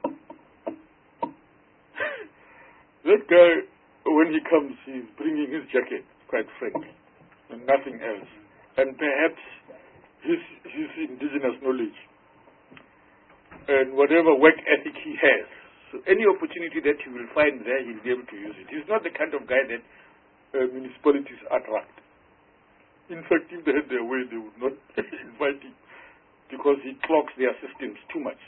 That guy, when he comes, he's bringing his jacket, quite frankly, and nothing else. And perhaps his, his indigenous knowledge and whatever work ethic he has. So any opportunity that he will find there, he'll be able to use it. He's not the kind of guy that uh, municipalities attract. In fact, if they had their way, they would not invite him because he clogs their systems too much.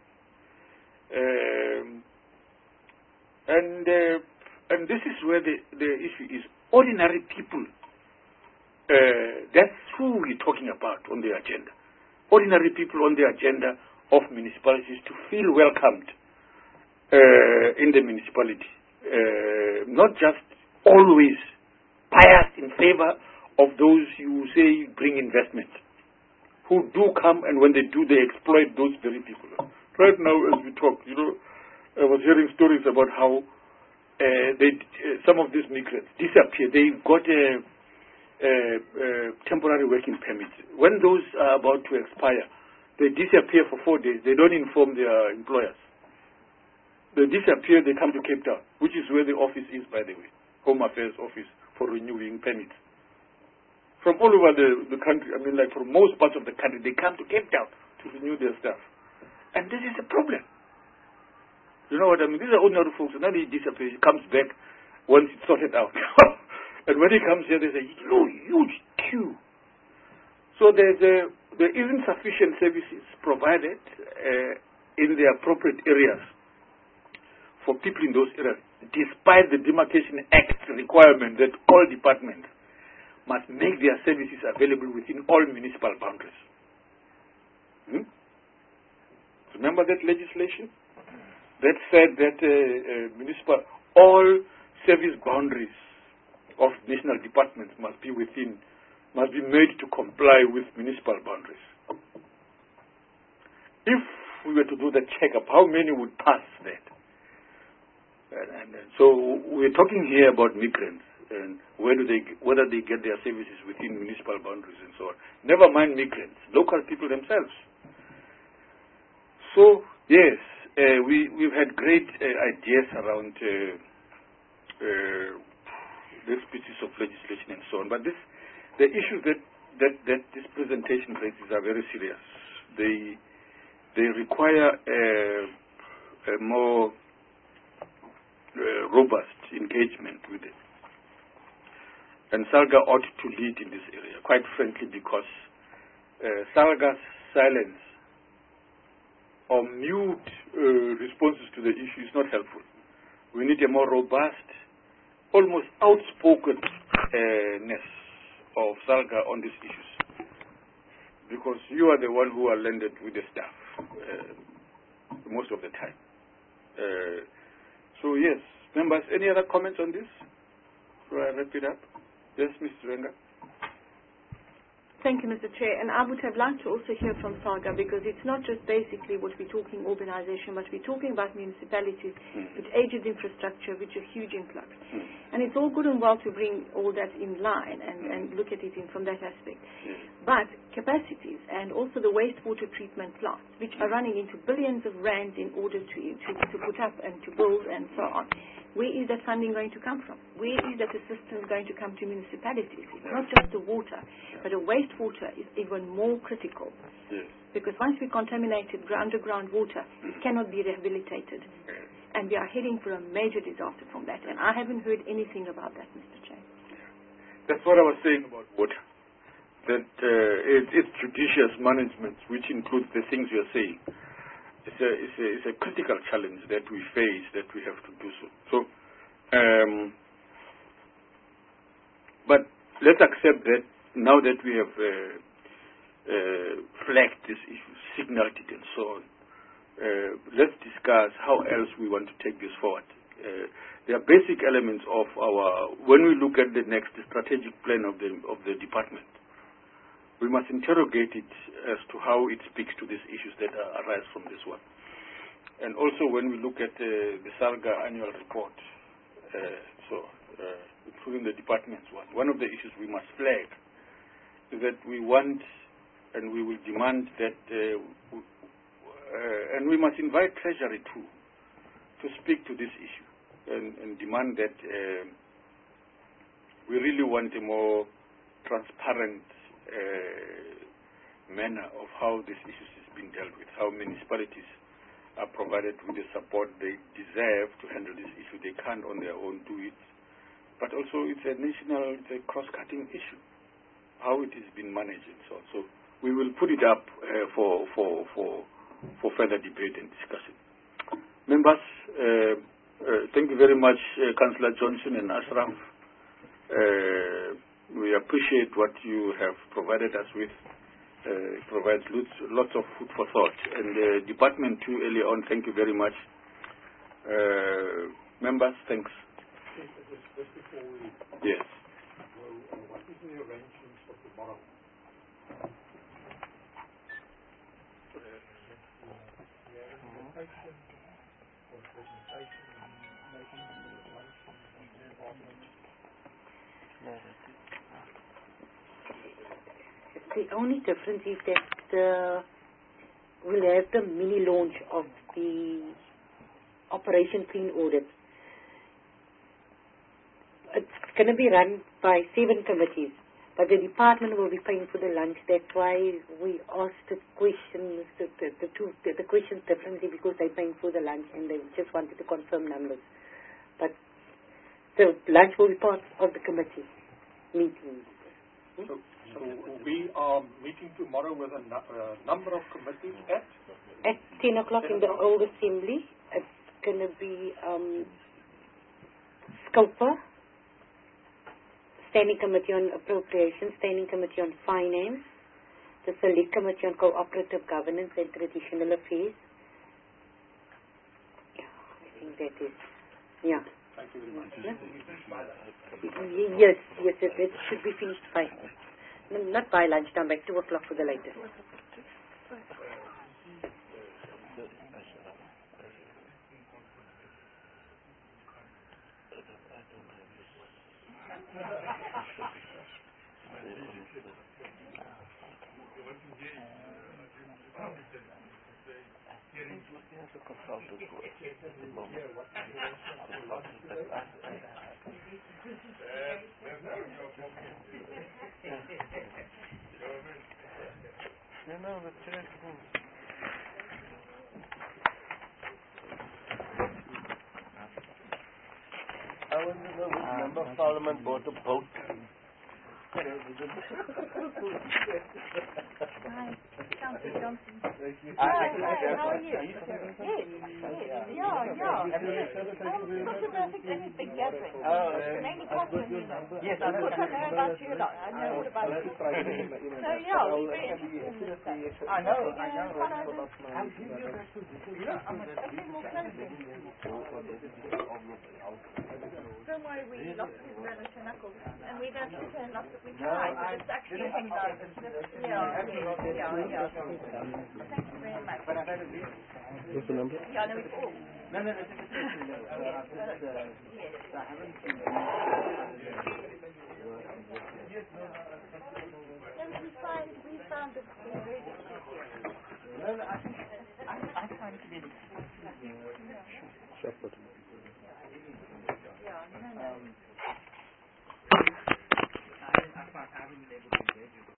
Um, and uh, and this is where the, the issue is. Ordinary people, uh, that's who we're talking about on the agenda. Ordinary people on the agenda of municipalities to feel welcomed uh, in the municipality. Uh, not just always biased in favor of those you say bring investment, who do come, and when they do, they exploit those very people. Right now, as we talk, you know, I was hearing stories about how uh, they, uh, some of these migrants disappear. They got a, a, a temporary working permit. When those are about to expire, they disappear for four days. They don't inform their employers. They disappear, they come to Cape Town, which is where the office is, by the way, Home Affairs Office for renewing permits. From all over the, the country, I mean, like from most parts of the country, they come to Cape Town to renew their stuff. And this is a problem. You know what I mean? These are ordinary folks, and then he disappears, he comes back once it's sorted out. And when he comes here, there's a huge queue. So there's a, there isn't sufficient services provided uh, in the appropriate areas for people in those areas, despite the Demarcation Act requirement that all departments must make their services available within all municipal boundaries. Hmm? Remember that legislation? That said that uh, uh, municipal, all service boundaries of national departments must be within, must be made to comply with municipal boundaries. If we were to do the check-up, how many would pass that? And, and, and so we're talking here about migrants and where do they, whether they get their services within municipal boundaries and so on. Never mind migrants, local people themselves. So yes, uh, we we've had great uh, ideas around uh, uh, this pieces of legislation and so on, but this the issues that that that this presentation raises are very serious. They they require uh, a more uh, robust engagement with it. And SALGA ought to lead in this area, quite frankly, because uh, SALGA's silence or mute uh, responses to the issue is not helpful. We need a more robust, almost outspokenness of SALGA on these issues, because you are the one who are landed with the staff uh, most of the time. Uh, so yes, members, any other comments on this? So I wrap it up. Yes, Mister Wenga. Thank you, Mister Chair. And I would have liked to also hear from Saga, because it's not just basically what we're talking urbanization, but we're talking about municipalities Mm. with aged infrastructure, which are huge influx. Mm. And it's all good and well to bring all that in line and, and look at it in, from that aspect. Yes. But capacities and also the wastewater treatment plants, which are running into billions of rands in order to, to, to put up and to build and so on. Where is that funding going to come from? Where is that assistance going to come to municipalities? It's not just the water, but the wastewater is even more critical. Yes. Because once we contaminated gr- underground water, it cannot be rehabilitated. And we are heading for a major disaster from that. And I haven't heard anything about that, Mister Chair. That's what I was saying about water. That uh, it, it's judicious management, which includes the things you're saying. It's a, it's, a, it's a critical challenge that we face, that we have to do so. So, um, but let's accept that now that we have uh, uh, flagged this issue, signaled it and so on, uh, let's discuss how else we want to take this forward. Uh, there are basic elements of our, when we look at the next strategic plan of the, of the department, we must interrogate it as to how it speaks to these issues that uh, arise from this one. And also when we look at uh, the SALGA annual report, uh, so uh, including the department's one, one of the issues we must flag is that we want and we will demand that, uh, w- uh, and we must invite Treasury too, to speak to this issue and, and demand that uh, we really want a more transparent Uh, manner of how this issue is being dealt with, how municipalities are provided with the support they deserve to handle this issue. They can't on their own do it. But also it's a national, it's a cross-cutting issue, how it is being managed and so on. So we will put it up uh, for, for, for, for further debate and discussion. Members, uh, uh, thank you very much, uh, Councillor Johnson and Ashraf. Uh, We appreciate what you have provided us with. Uh, it provides lots, lots of food for thought. And the uh, department too, early on, thank you very much. Uh, members, thanks. Just, just before we yes. go, uh, what is the arrangements for tomorrow? The only difference is that uh, we'll have the mini launch of the Operation Clean Audit. It's going to be run by seven committees, but the department will be paying for the lunch. That's why we asked the questions, the, the, the, two, the, the questions differently, because they're paying for the lunch and they just wanted to confirm numbers. But the lunch will be part of the committee meeting. Hmm? So, so we are meeting tomorrow with a nu- uh, number of committees at? At ten o'clock in the old assembly. It's going to be um, SCOPA, Standing Committee on Appropriations, Standing Committee on Finance, the Select Committee on Cooperative Governance and Traditional Affairs. Yeah, I think that is, yeah. Thank you very much. Yeah. Yes, yes, it, it should be finished by, no, not by lunchtime, by two o'clock for the latest. No, no, the church. I want to know which uh, member of parliament bought a boat. Hi, Councillor Johnson. Hi, hi, how are you? Yes, yes, yeah, yeah. Um, not a big, any big gathering. Oh, Mainly Cochrane, you know. yes, I know about you, lot. I know all about you. So, yeah, we're very interested in this. I know, I know. Don't worry, we lost his brother to Knuckles, and we don't return lots of We tried, but it's actually hectic. Yeah, yeah, yeah, yeah. Thank you very much. What's the number? Yeah, no, it's all. No, no, no. Yes, yes. I haven't seen We find, we found it very difficult here. No, no, I think I, I find it really Shepherd. Yeah, no, no. Um, I, I, find, I haven't been able to engage with